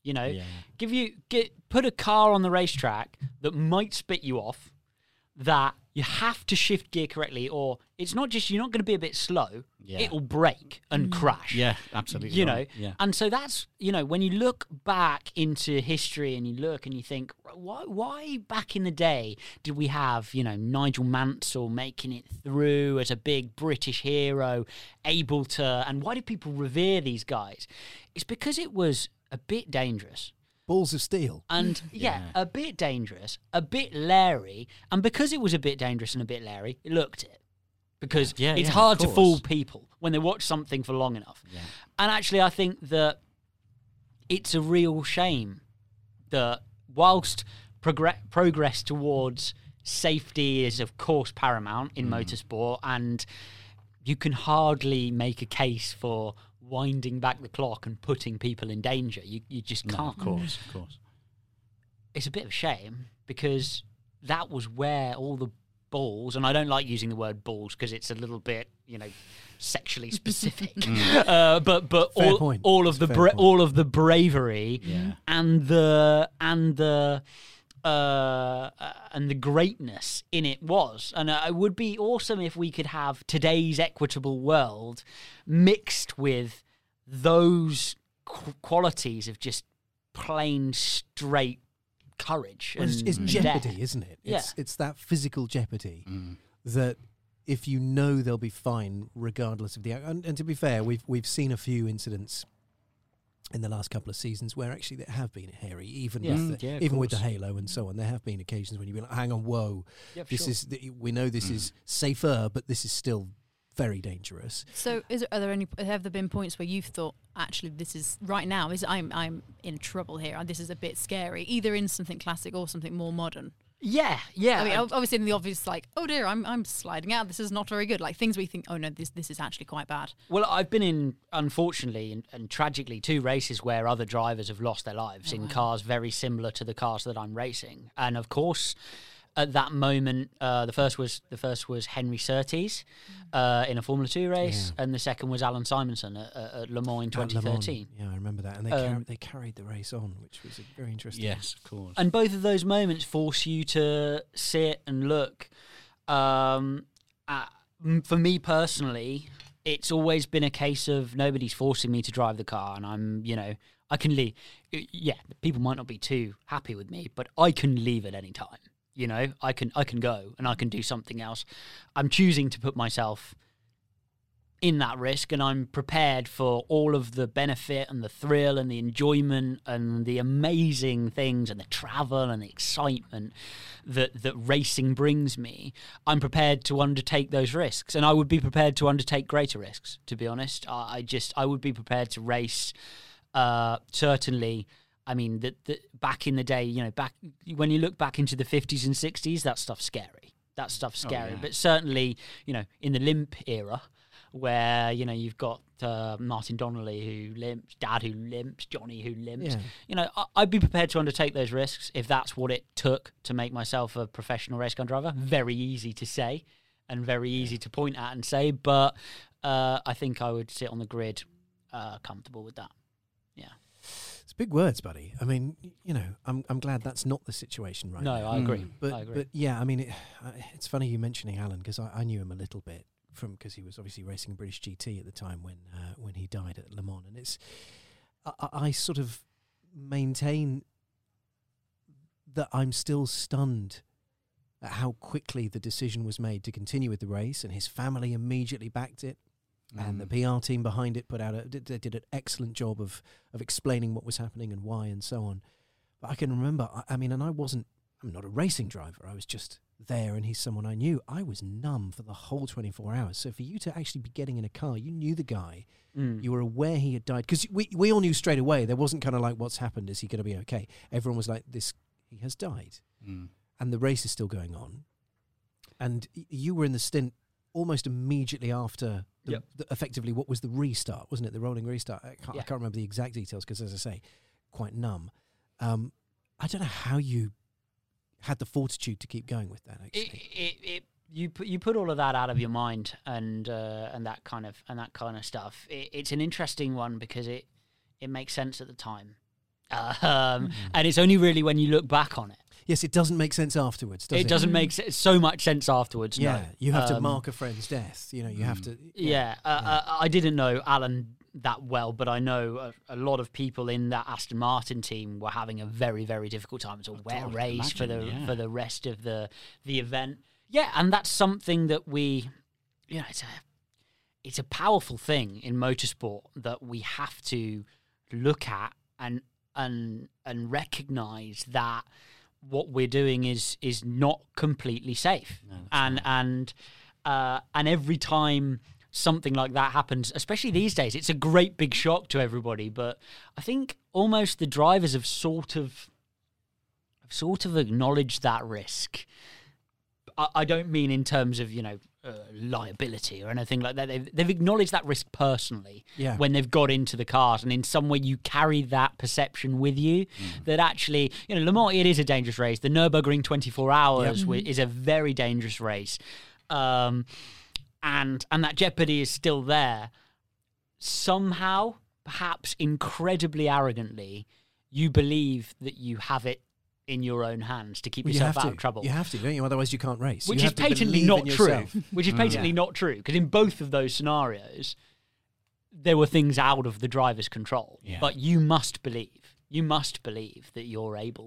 You know, put a car on the racetrack that might spit you off, that you have to shift gear correctly, or it's not just you're not going to be a bit slow, it'll break and crash. Yeah, absolutely. You know, and so that's, you know, when you look back into history and you look and you think, why back in the day did we have, you know, Nigel Mansell making it through as a big British hero, able to, and why did people revere these guys? It's because it was a bit dangerous. Balls of steel. And, a bit dangerous, a bit leery. And because it was a bit dangerous and a bit leery, it looked it. Because it's hard to fool people when they watch something for long enough. Yeah. And actually, I think that it's a real shame that whilst progress towards safety is, of course, paramount in motorsport, and you can hardly make a case for winding back the clock and putting people in danger. You just can't. No, of course. It's a bit of a shame because that was where all the balls, and I don't like using the word balls because it's a little bit, you know, sexually specific. But all of the bravery and the greatness in it was. And it would be awesome if we could have today's equitable world mixed with those qualities of just plain straight courage. Well, it's jeopardy, isn't it? It's that physical jeopardy that if you know they'll be fine regardless of the outcome. And to be fair, we've seen a few incidents in the last couple of seasons where actually they have been hairy, even with the halo and so on. There have been occasions when you've been like, hang on, whoa, we know this is safer, but this is still very dangerous. So have there been points where you've thought, actually, this is right now, I'm in trouble here, and this is a bit scary, either in something classic or something more modern? Yeah. I mean, obviously in the obvious, like, oh dear, I'm sliding out. This is not very good. Like things where you think, oh no, this is actually quite bad. Well, I've been in, unfortunately and tragically, 2 races where other drivers have lost their lives in cars very similar to the cars that I'm racing. And of course, at that moment, the first was Henry Surtees in a Formula 2 race, and the second was Alan Simonson at Le Mans in 2013. Yeah, I remember that. And they carried the race on, which was very interesting. Yes, of course. And both of those moments force you to sit and look. For me personally, it's always been a case of nobody's forcing me to drive the car, and I'm, you know, I can leave. Yeah, people might not be too happy with me, but I can leave at any time. You know, I can go and I can do something else. I'm choosing to put myself in that risk, and I'm prepared for all of the benefit and the thrill and the enjoyment and the amazing things and the travel and the excitement that racing brings me. I'm prepared to undertake those risks, and I would be prepared to undertake greater risks, to be honest. I would be prepared to race, certainly. I mean, back in the day, you know, when you look back into the 50s and 60s, that stuff's scary. But certainly, you know, in the limp era, where, you know, you've got Martin Donnelly who limps, Dad who limps, Johnny who limps. Yeah. You know, I'd be prepared to undertake those risks if that's what it took to make myself a professional race car driver. Very easy to say and very easy to point at and say, but I think I would sit on the grid comfortable with that. Yeah. It's big words, buddy. I mean, you know, I'm glad that's not the situation right now. No, I agree. But yeah, I mean, it's funny you mentioning Alan, because I knew him a little bit because he was obviously racing British GT at the time when he died at Le Mans, and I sort of maintain that I'm still stunned at how quickly the decision was made to continue with the race, and his family immediately backed it. And the PR team behind it did an excellent job of explaining what was happening and why and so on. But I can remember, I'm not a racing driver. I was just there, and he's someone I knew. I was numb for the whole 24 hours. So for you to actually be getting in a car, you knew the guy. You were aware he had died. Because we all knew straight away. There wasn't kind of like, what's happened? Is he going to be okay? Everyone was like, he has died. And the race is still going on. And you were in the stint almost immediately after effectively what was the restart, wasn't it? The rolling restart. I can't remember the exact details because, as I say, quite numb. I don't know how you had the fortitude to keep going with that. Actually, you put all of that out of your mind and that kind of stuff. It's an interesting one because it makes sense at the time, And it's only really when you look back on it. Yes, it doesn't make sense afterwards, does it? It doesn't make so much sense afterwards, yeah, no. You have to mark a friend's death. You have to... I didn't know Alan that well, but I know a lot of people in that Aston Martin team were having a very, very difficult time. It's a wet race for the rest of the event. Yeah, and that's something that we... it's a powerful thing in motorsport that we have to look at and recognise that what we're doing is not completely safe. No, and every time something like that happens, especially these days, it's a great big shock to everybody. But I think almost the drivers have sort of acknowledged that risk. I don't mean in terms of liability or anything like that. They've acknowledged that risk personally when they've got into the cars, and in some way you carry that perception with you that actually, Le Mans, it is a dangerous race. The Nürburgring 24 hours is a very dangerous race, and that jeopardy is still there. Somehow, perhaps incredibly arrogantly, you believe that you have it in your own hands to keep yourself out of trouble. You have to, don't you? Otherwise you can't race. Which is patently not true. Which is patently not true, because in both of those scenarios, there were things out of the driver's control. Yeah. But you must believe that you're able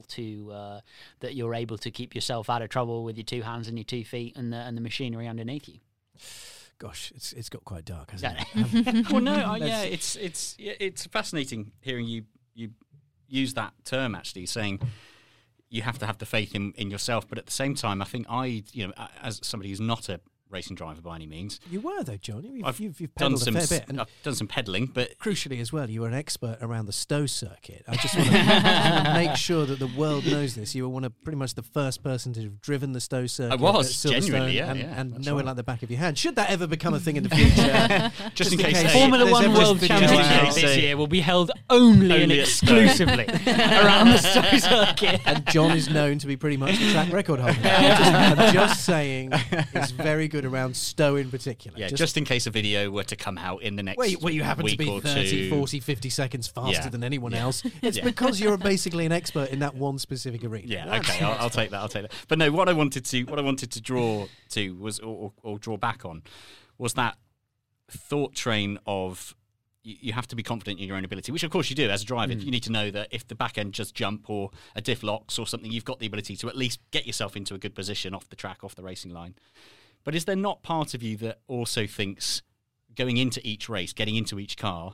to keep yourself out of trouble with your two hands and your 2 feet and the machinery underneath you. Gosh, it's got quite dark, hasn't it? Well, no, it's fascinating hearing you use that term, actually, saying you have to have the faith in yourself, but at the same time, I think as somebody who's not a racing driver by any means. You were, though, John. You've done pedalled a fair bit. And I've done some pedaling, but... Crucially as well, you were an expert around the Stowe circuit. I just want to make sure that the world knows this. You were pretty much the first person to have driven the Stowe circuit. I was, genuinely, and know it like the back of your hand. Should that ever become a thing in the future? just in case. Formula One World Championship this year will be held only and exclusively around the Stowe circuit. And John is known to be pretty much the track record holder. I'm just saying, it's very good around Stowe in particular. Yeah, just in case a video were to come out in the next where you happen to be 30, 40, 50 seconds faster than anyone else. It's because you're basically an expert in that one specific arena. Yeah, okay, I'll take that. But no, what I wanted to draw to was or draw back on was that thought train of you have to be confident in your own ability, which of course you do as a driver. You need to know that if the back end just jump or a diff locks or something, you've got the ability to at least get yourself into a good position off the track, off the racing line. But is there not part of you that also thinks, going into each race, getting into each car,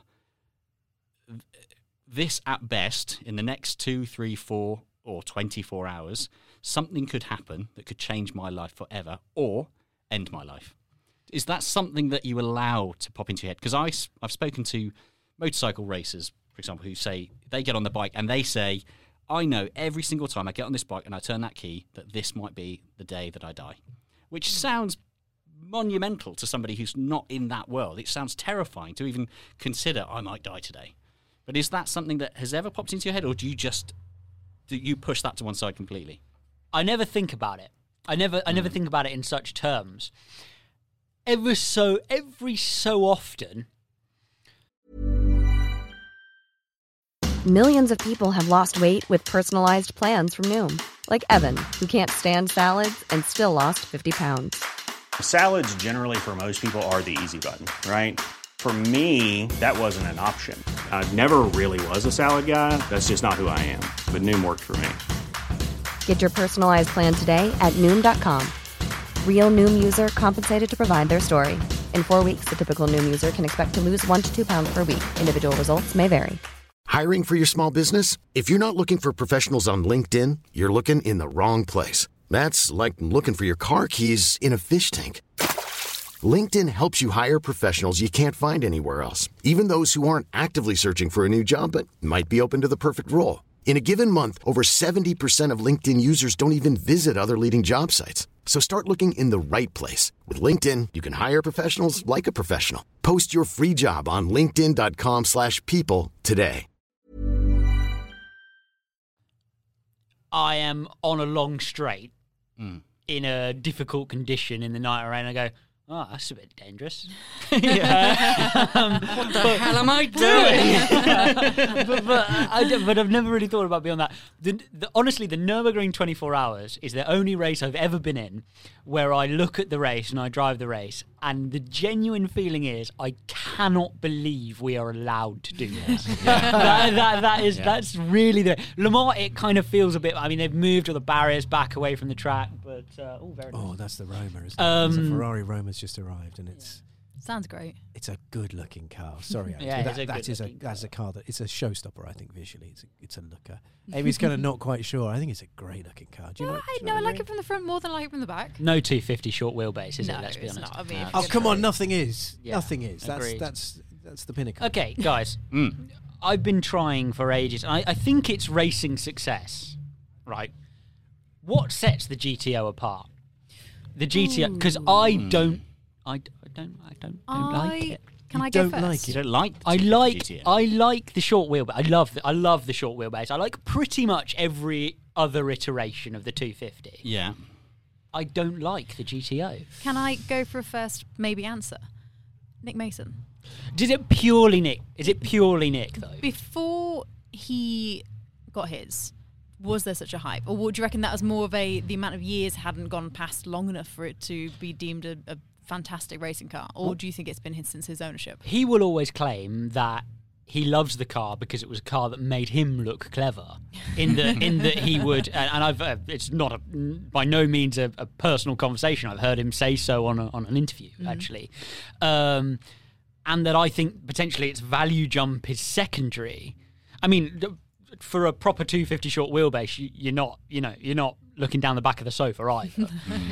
this at best, in the next 2, 3, 4 or 24 hours, something could happen that could change my life forever or end my life? Is that something that you allow to pop into your head? Because I've spoken to motorcycle racers, for example, who say they get on the bike and they say, I know every single time I get on this bike and I turn that key that this might be the day that I die. Which sounds monumental to somebody who's not in that world. It sounds terrifying to even consider I might die today. But is that something that has ever popped into your head, or do you push that to one side completely? I never think about it. I never think about it in such terms. Every so often. Millions of people have lost weight with personalized plans from Noom. Like Evan, who can't stand salads and still lost 50 pounds. Salads generally for most people are the easy button, right? For me, that wasn't an option. I never really was a salad guy. That's just not who I am. But Noom worked for me. Get your personalized plan today at Noom.com. Real Noom user compensated to provide their story. In 4 weeks, the typical Noom user can expect to lose 1 to 2 pounds per week. Individual results may vary. Hiring for your small business? If you're not looking for professionals on LinkedIn, you're looking in the wrong place. That's like looking for your car keys in a fish tank. LinkedIn helps you hire professionals you can't find anywhere else, even those who aren't actively searching for a new job but might be open to the perfect role. In a given month, over 70% of LinkedIn users don't even visit other leading job sites. So start looking in the right place. With LinkedIn, you can hire professionals like a professional. Post your free job on linkedin.com/people today. I am on a long straight in a difficult condition in the night rain. I go, oh, that's a bit dangerous. What the hell am I doing? but I've never really thought about beyond that. Honestly, the Nürburgring 24 Hours is the only race I've ever been in where I look at the race and I drive the race, and the genuine feeling is I cannot believe we are allowed to do this. That's really the Le Mans. It kind of feels a bit. I mean, they've moved all the barriers back away from the track, but very nice. Oh, that's the Roma, isn't it? There's a Ferrari Roma's just arrived, and it's sounds great. It's a good-looking car. Sorry, Amy. Yeah, that's a car that it's a showstopper. I think visually, it's a looker. Amy's kind of not quite sure. I think it's a great-looking car. Do you know? I like it from the front more than I like it from the back. No 250 short wheelbase, is no, it? Let's be honest. Not. I mean, oh, come on, nothing is. Yeah, nothing is. agreed. That's the pinnacle. Okay, guys. I've been trying for ages, and I think it's racing success, right? What sets the GTO apart? The GTO, because I don't like it. Can I go first? Like You don't like the GTO? I like the short wheelbase. I love the short wheelbase. I like pretty much every other iteration of the 250. Yeah. I don't like the GTO. Can I go for a first maybe answer? Nick Mason. Is it purely Nick though? Before he got his, was there such a hype? Or do you reckon that was more of the amount of years hadn't gone past long enough for it to be deemed a fantastic racing car? Or do you think it's been since his ownership? He will always claim that he loves the car because it was a car that made him look clever. In that he would, and I've it's not by no means a personal conversation. I've heard him say so on an interview actually, and that I think potentially its value jump is secondary. I mean, for a proper 250 short wheelbase, you're not looking down the back of the sofa either.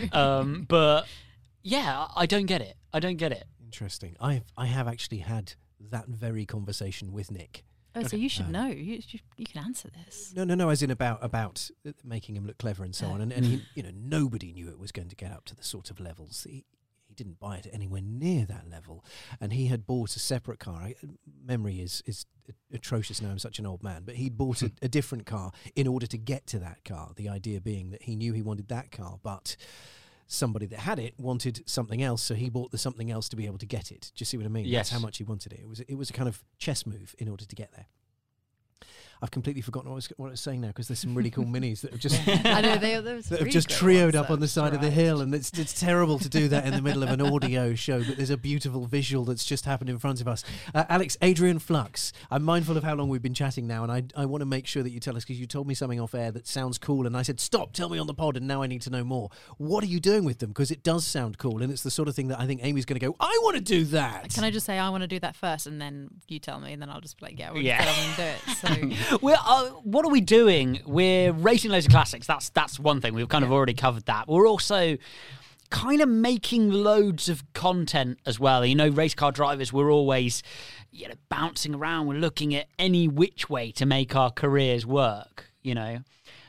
But yeah, I don't get it. Interesting. I have actually had that very conversation with Nick. Oh, so you should know. You can answer this. No. As in about making him look clever and so on. And he, nobody knew it was going to get up to the sort of levels. He didn't buy it anywhere near that level, and he had bought a separate car. Memory is atrocious now. I'm such an old man, but he'd bought a different car in order to get to that car. The idea being that he knew he wanted that car, but somebody that had it wanted something else, so he bought the something else to be able to get it. Do you see what I mean? Yes. That's how much he wanted it. It was a kind of chess move in order to get there. I've completely forgotten what I was saying now, because there's some really cool minis that have just I know that have just trioed up on the side of the hill, and it's terrible to do that in the middle of an audio show, but there's a beautiful visual that's just happened in front of us. Alex, Adrian Flux, I'm mindful of how long we've been chatting now, and I want to make sure that you tell us, because you told me something off air that sounds cool, and I said, stop, tell me on the pod, and now I need to know more. What are you doing with them? Because it does sound cool, and it's the sort of thing that I think Amy's going to go, I want to do that. Can I just say I want to do that first, and then you tell me, and then I'll just be like, I want to do it. So what are we doing? We're racing loads of classics. That's one thing. We've kind of already covered that. We're also kind of making loads of content as well. Race car drivers, we're always bouncing around. We're looking at any which way to make our careers work, and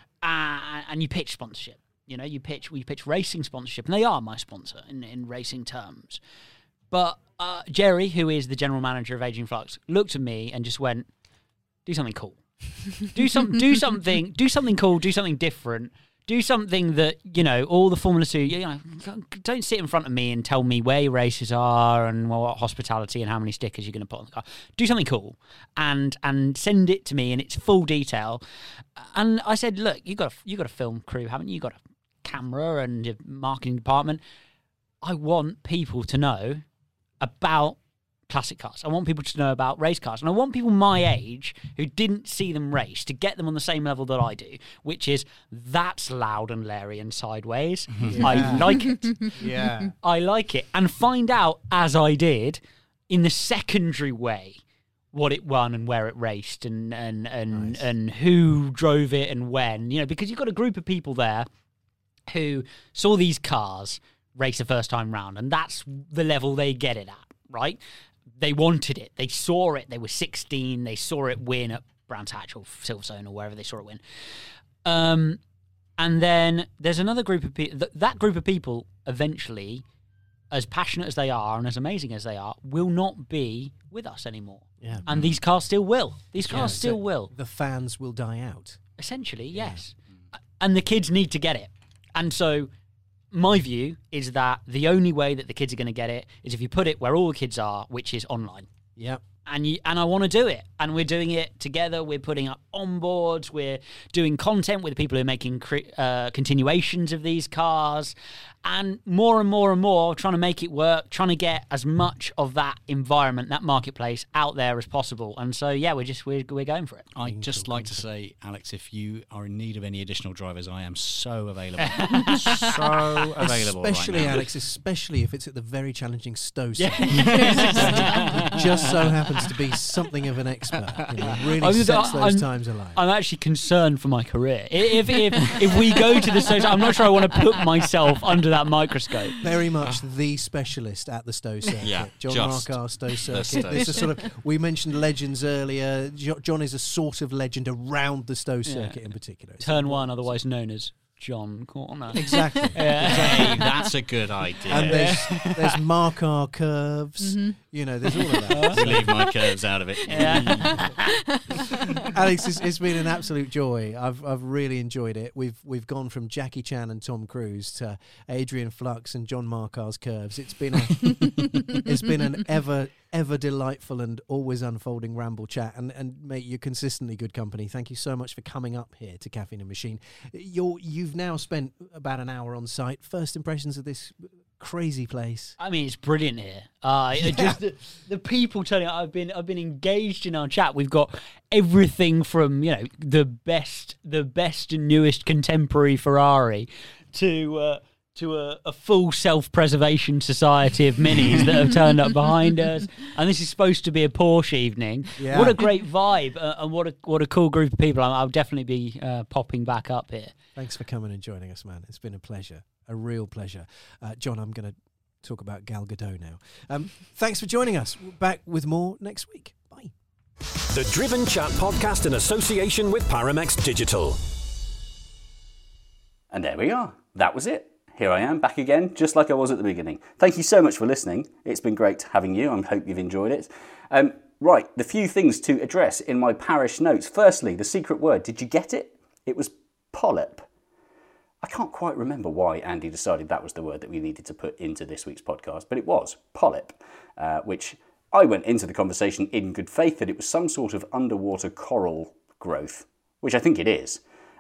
you pitch sponsorship. We pitch racing sponsorship, and they are my sponsor in racing terms. But Jerry, who is the general manager of Adrian Flux, looked at me and just went, do something cool. do something cool, do something different, do something that, all the Formula 2, don't sit in front of me and tell me where your races are and what hospitality and how many stickers you're going to put on the car. Do something cool and send it to me in its full detail. And I said, look, you got a film crew, haven't you? You got a camera and a marketing department. I want people to know about classic cars. I want people to know about race cars, and I want people my age who didn't see them race to get them on the same level that I do, which is that's loud and leery and sideways. Yeah. I like it. Yeah, I like it, and find out, as I did, in the secondary way, what it won and where it raced and nice. And who drove it and when. Because you've got a group of people there who saw these cars race the first time round, and that's the level they get it at, right? They wanted it. They saw it. They were 16. They saw it win at Brands Hatch or Silverstone or wherever they saw it win. And then there's another group of people. That group of people eventually, as passionate as they are and as amazing as they are, will not be with us anymore. Yeah. And these cars still will. These cars still will. The fans will die out. Essentially, yes. And the kids need to get it. And so my view is that the only way that the kids are going to get it is if you put it where all the kids are, which is online. Yeah. And I want to do it, and we're doing it together. We're putting up onboards. We're doing content with the people who are making continuations of these cars, and more and more trying to make it work, trying to get as much of that environment, that marketplace out there as possible. And so, yeah, we're going for it. I'd just like to say, Alex, if you are in need of any additional drivers, I am so available. Especially, right now. Alex, especially if it's at the very challenging Stowe circuit. Just so happens to be something of an expert. Really sets those times alive. I'm actually concerned for my career. If we go to the Stowe, I'm not sure I want to put myself under that microscope. Very much the specialist at the Stowe circuit. Yeah, John Markar, Stowe circuit. This is sort of, we mentioned legends earlier. John is a sort of legend around the Stowe circuit in particular. Turn 1, otherwise known as John Corner. Exactly. Hey, that's a good idea. And there's Markar curves. Mm-hmm. There's all of that. Leave my curves out of it. Yeah. Alex, it's been an absolute joy. I've really enjoyed it. We've gone from Jackie Chan and Tom Cruise to Adrian Flux and John Markar's curves. It's been an ever delightful and always unfolding ramble chat, and mate, you're consistently good company. Thank you so much for coming up here to Caffeine and Machine. You've now spent about an hour on site. First impressions of this crazy place? I mean, it's brilliant here. Just the people turning up. I've been engaged in our chat. We've got everything from the best and newest contemporary Ferrari to a full self-preservation society of minis that have turned up behind us, and this is supposed to be a Porsche evening. Yeah. What a great vibe, and what a cool group of people. I'll definitely be popping back up here. Thanks for coming and joining us, man. It's been a pleasure, a real pleasure. John, I'm going to talk about Gal Gadot now. Thanks for joining us. Back with more next week. Bye. The Driven Chat podcast in association with Paramex Digital. And there we are. That was it. Here I am, back again, just like I was at the beginning. Thank you so much for listening. It's been great having you. I hope you've enjoyed it. Right, the few things to address in my parish notes. Firstly, the secret word. Did you get it? It was polyp. I can't quite remember why Andy decided that was the word that we needed to put into this week's podcast, but it was polyp, which I went into the conversation in good faith that it was some sort of underwater coral growth, which I think it is.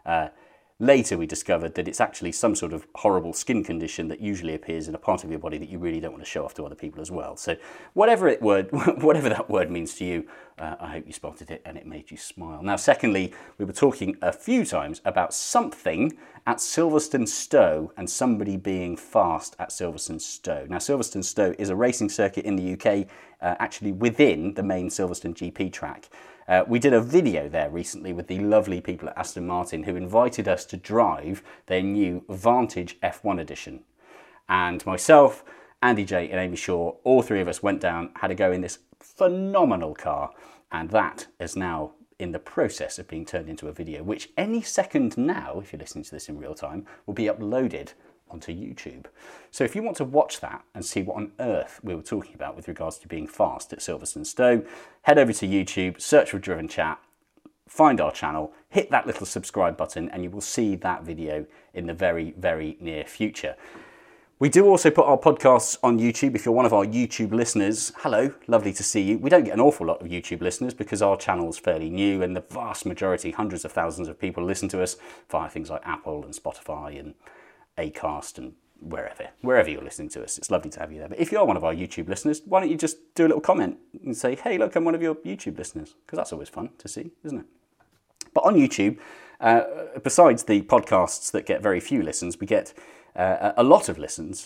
Later we discovered that it's actually some sort of horrible skin condition that usually appears in a part of your body that you really don't want to show off to other people as well. So whatever that word means to you, I hope you spotted it and it made you smile. Now, secondly, we were talking a few times about something at Silverstone Stowe and somebody being fast at Silverstone Stowe. Now, Silverstone Stowe is a racing circuit in the UK, actually within the main Silverstone GP track. We did a video there recently with the lovely people at Aston Martin who invited us to drive their new Vantage F1 edition. And myself, Andy J and Amy Shaw, all three of us went down, had a go in this phenomenal car, and that is now in the process of being turned into a video, which any second now, if you're listening to this in real time, will be uploaded onto YouTube. So if you want to watch that and see what on earth we were talking about with regards to being fast at Silverstone Stowe, head over to YouTube, search for Driven Chat, find our channel, hit that little subscribe button, and you will see that video in the very, very near future. We do also put our podcasts on YouTube. If you're one of our YouTube listeners, hello, lovely to see you. We don't get an awful lot of YouTube listeners because our channel is fairly new and the vast majority, hundreds of thousands of people listen to us via things like Apple and Spotify and Acast and wherever you're listening to us. It's lovely to have you there. But if you are one of our YouTube listeners, why don't you just do a little comment and say, hey, look, I'm one of your YouTube listeners, because that's always fun to see, isn't it? But on YouTube, besides the podcasts that get very few listens, we get a lot of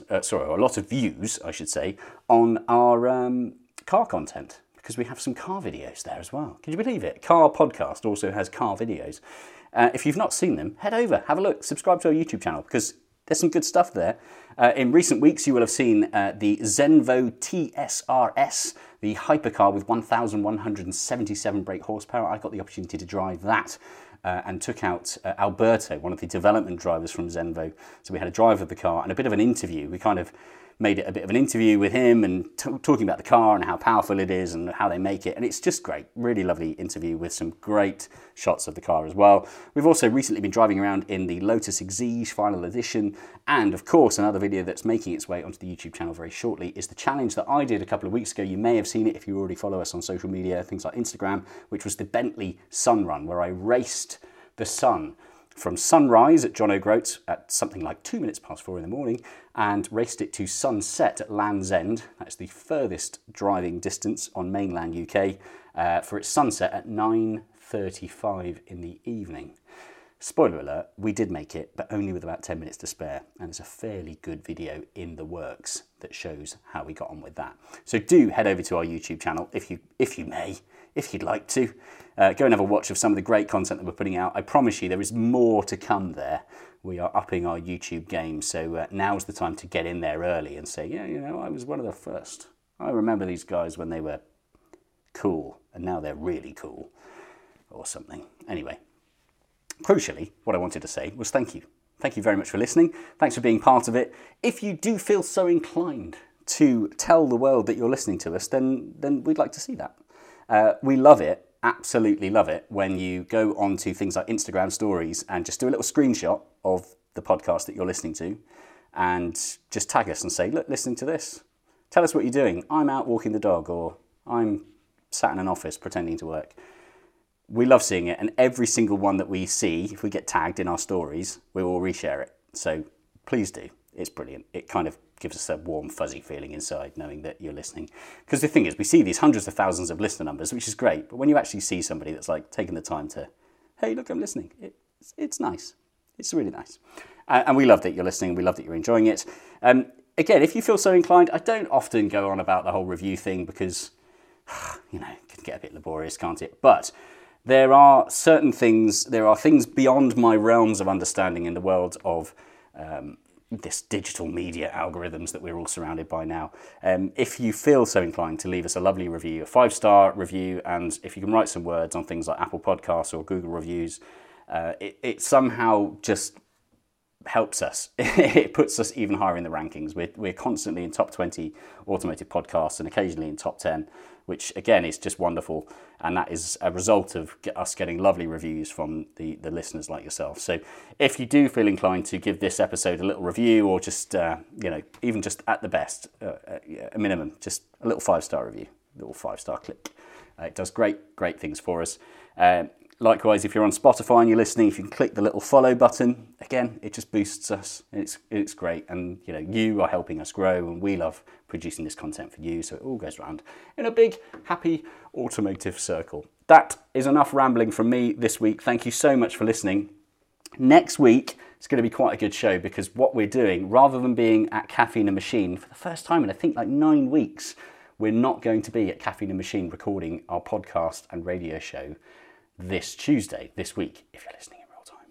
views, I should say, on our car content, because we have some car videos there as well. Can you believe it? Car Podcast also has car videos. If you've not seen them, head over, have a look, subscribe to our YouTube channel, because there's some good stuff there. In recent weeks, you will have seen the Zenvo TSRS, the hypercar with 1,177 brake horsepower. I got the opportunity to drive that and took out Alberto, one of the development drivers from Zenvo. So we had a drive of the car and a bit of an interview. We kind of made it a bit of an interview with him and talking about the car and how powerful it is and how they make it. And it's just great. Really lovely interview with some great shots of the car as well. We've also recently been driving around in the Lotus Exige Final Edition. And of course, another video that's making its way onto the YouTube channel very shortly is the challenge that I did a couple of weeks ago. You may have seen it if you already follow us on social media, things like Instagram, which was the Bentley Sun Run, where I raced the sun from sunrise at John O'Groats at something like 2 minutes past 4 in the morning and raced it to sunset at Land's End. That's the furthest driving distance on mainland UK for its sunset at 9:35 in the evening. Spoiler alert, we did make it, but only with about 10 minutes to spare, and there's a fairly good video in the works that shows how we got on with that. So do head over to our YouTube channel if you'd like to. Go and have a watch of some of the great content that we're putting out. I promise you there is more to come there. We are upping our YouTube game, so now's the time to get in there early and say, yeah, you know, I was one of the first. I remember these guys when they were cool, and now they're really cool, or something. Anyway, crucially, what I wanted to say was thank you. Thank you very much for listening. Thanks for being part of it. If you do feel so inclined to tell the world that you're listening to us, then we'd like to see that. We love it. Absolutely love it when you go onto things like Instagram stories and just do a little screenshot of the podcast that you're listening to and just tag us and say, look, listening to this. Tell us what you're doing. I'm out walking the dog, or I'm sat in an office pretending to work. We love seeing it, and every single one that we see, if we get tagged in our stories, we will reshare it. So please do. It's brilliant. It kind of gives us a warm, fuzzy feeling inside knowing that you're listening. Because the thing is, we see these hundreds of thousands of listener numbers, which is great. But when you actually see somebody that's like taking the time to, hey, look, I'm listening. It's nice. It's really nice. And we love that you're listening. We love that you're enjoying it. Again, if you feel so inclined, I don't often go on about the whole review thing because, you know, it can get a bit laborious, can't it? But there are certain things, there are things beyond my realms of understanding in the world of this digital media algorithms that we're all surrounded by now. If you feel so inclined to leave us a lovely review, a 5-star review, and if you can write some words on things like Apple Podcasts or Google Reviews, it somehow just helps us. It puts us even higher in the rankings. We're constantly in top 20 automotive podcasts and occasionally in top 10, which again is just wonderful. And that is a result of us getting lovely reviews from the listeners like yourself. So if you do feel inclined to give this episode a little review, or just, even just at the best, a minimum, just a little 5-star review, a little 5-star click. It does great things for us. Likewise, if you're on Spotify and you're listening, if you can click the little follow button, again, it just boosts us. It's great. And, you know, you are helping us grow, and we love producing this content for you. So it all goes around in a big, happy automotive circle. That is enough rambling from me this week. Thank you so much for listening. Next week, it's going to be quite a good show, because what we're doing, rather than being at Caffeine and Machine for the first time in, I think, like 9 weeks, we're not going to be at Caffeine and Machine recording our podcast and radio show this Tuesday, this week, if you're listening in real time.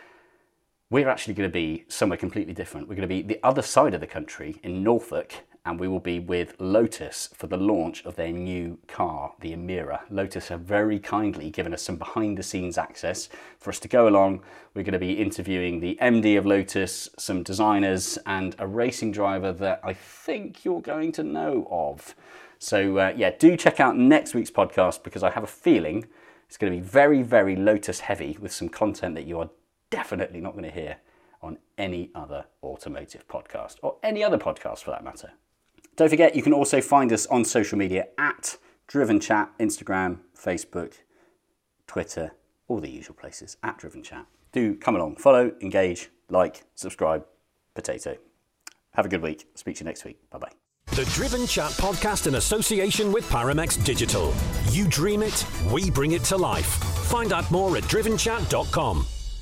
We're actually going to be somewhere completely different. We're going to be the other side of the country in Norfolk, and we will be with Lotus for the launch of their new car, the Emira. Lotus have very kindly given us some behind-the-scenes access for us to go along. We're going to be interviewing the MD of Lotus, some designers, and a racing driver that I think you're going to know of. So, do check out next week's podcast, because I have a feeling it's going to be very, very Lotus heavy, with some content that you are definitely not going to hear on any other automotive podcast, or any other podcast for that matter. Don't forget, you can also find us on social media at Driven Chat, Instagram, Facebook, Twitter, all the usual places, at Driven Chat. Do come along, follow, engage, like, subscribe, potato. Have a good week. Speak to you next week. Bye-bye. The Driven Chat podcast in association with Paramex Digital. You dream it, we bring it to life. Find out more at drivenchat.com.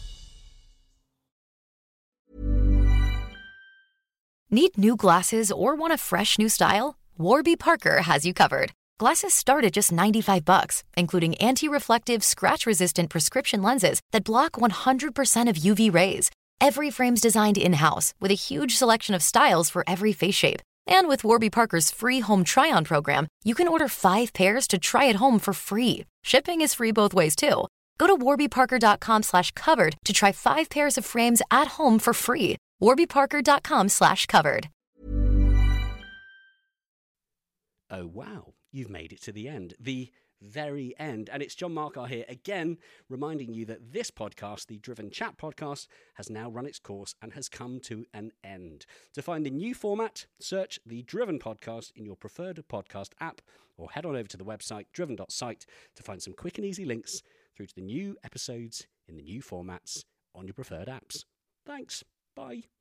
Need new glasses or want a fresh new style? Warby Parker has you covered. Glasses start at just $95, including anti-reflective, scratch-resistant prescription lenses that block 100% of UV rays. Every frame's designed in-house, with a huge selection of styles for every face shape. And with Warby Parker's free home try-on program, you can order 5 pairs to try at home for free. Shipping is free both ways, too. Go to warbyparker.com/covered to try 5 pairs of frames at home for free. warbyparker.com/covered. Oh, wow, you've made it to the end. The very end. And it's John Markar here again, reminding you that this podcast, the Driven Chat podcast, has now run its course and has come to an end. To find a new format, search the Driven podcast in your preferred podcast app or head on over to the website driven.site to find some quick and easy links through to the new episodes in the new formats on your preferred apps. Thanks. Bye.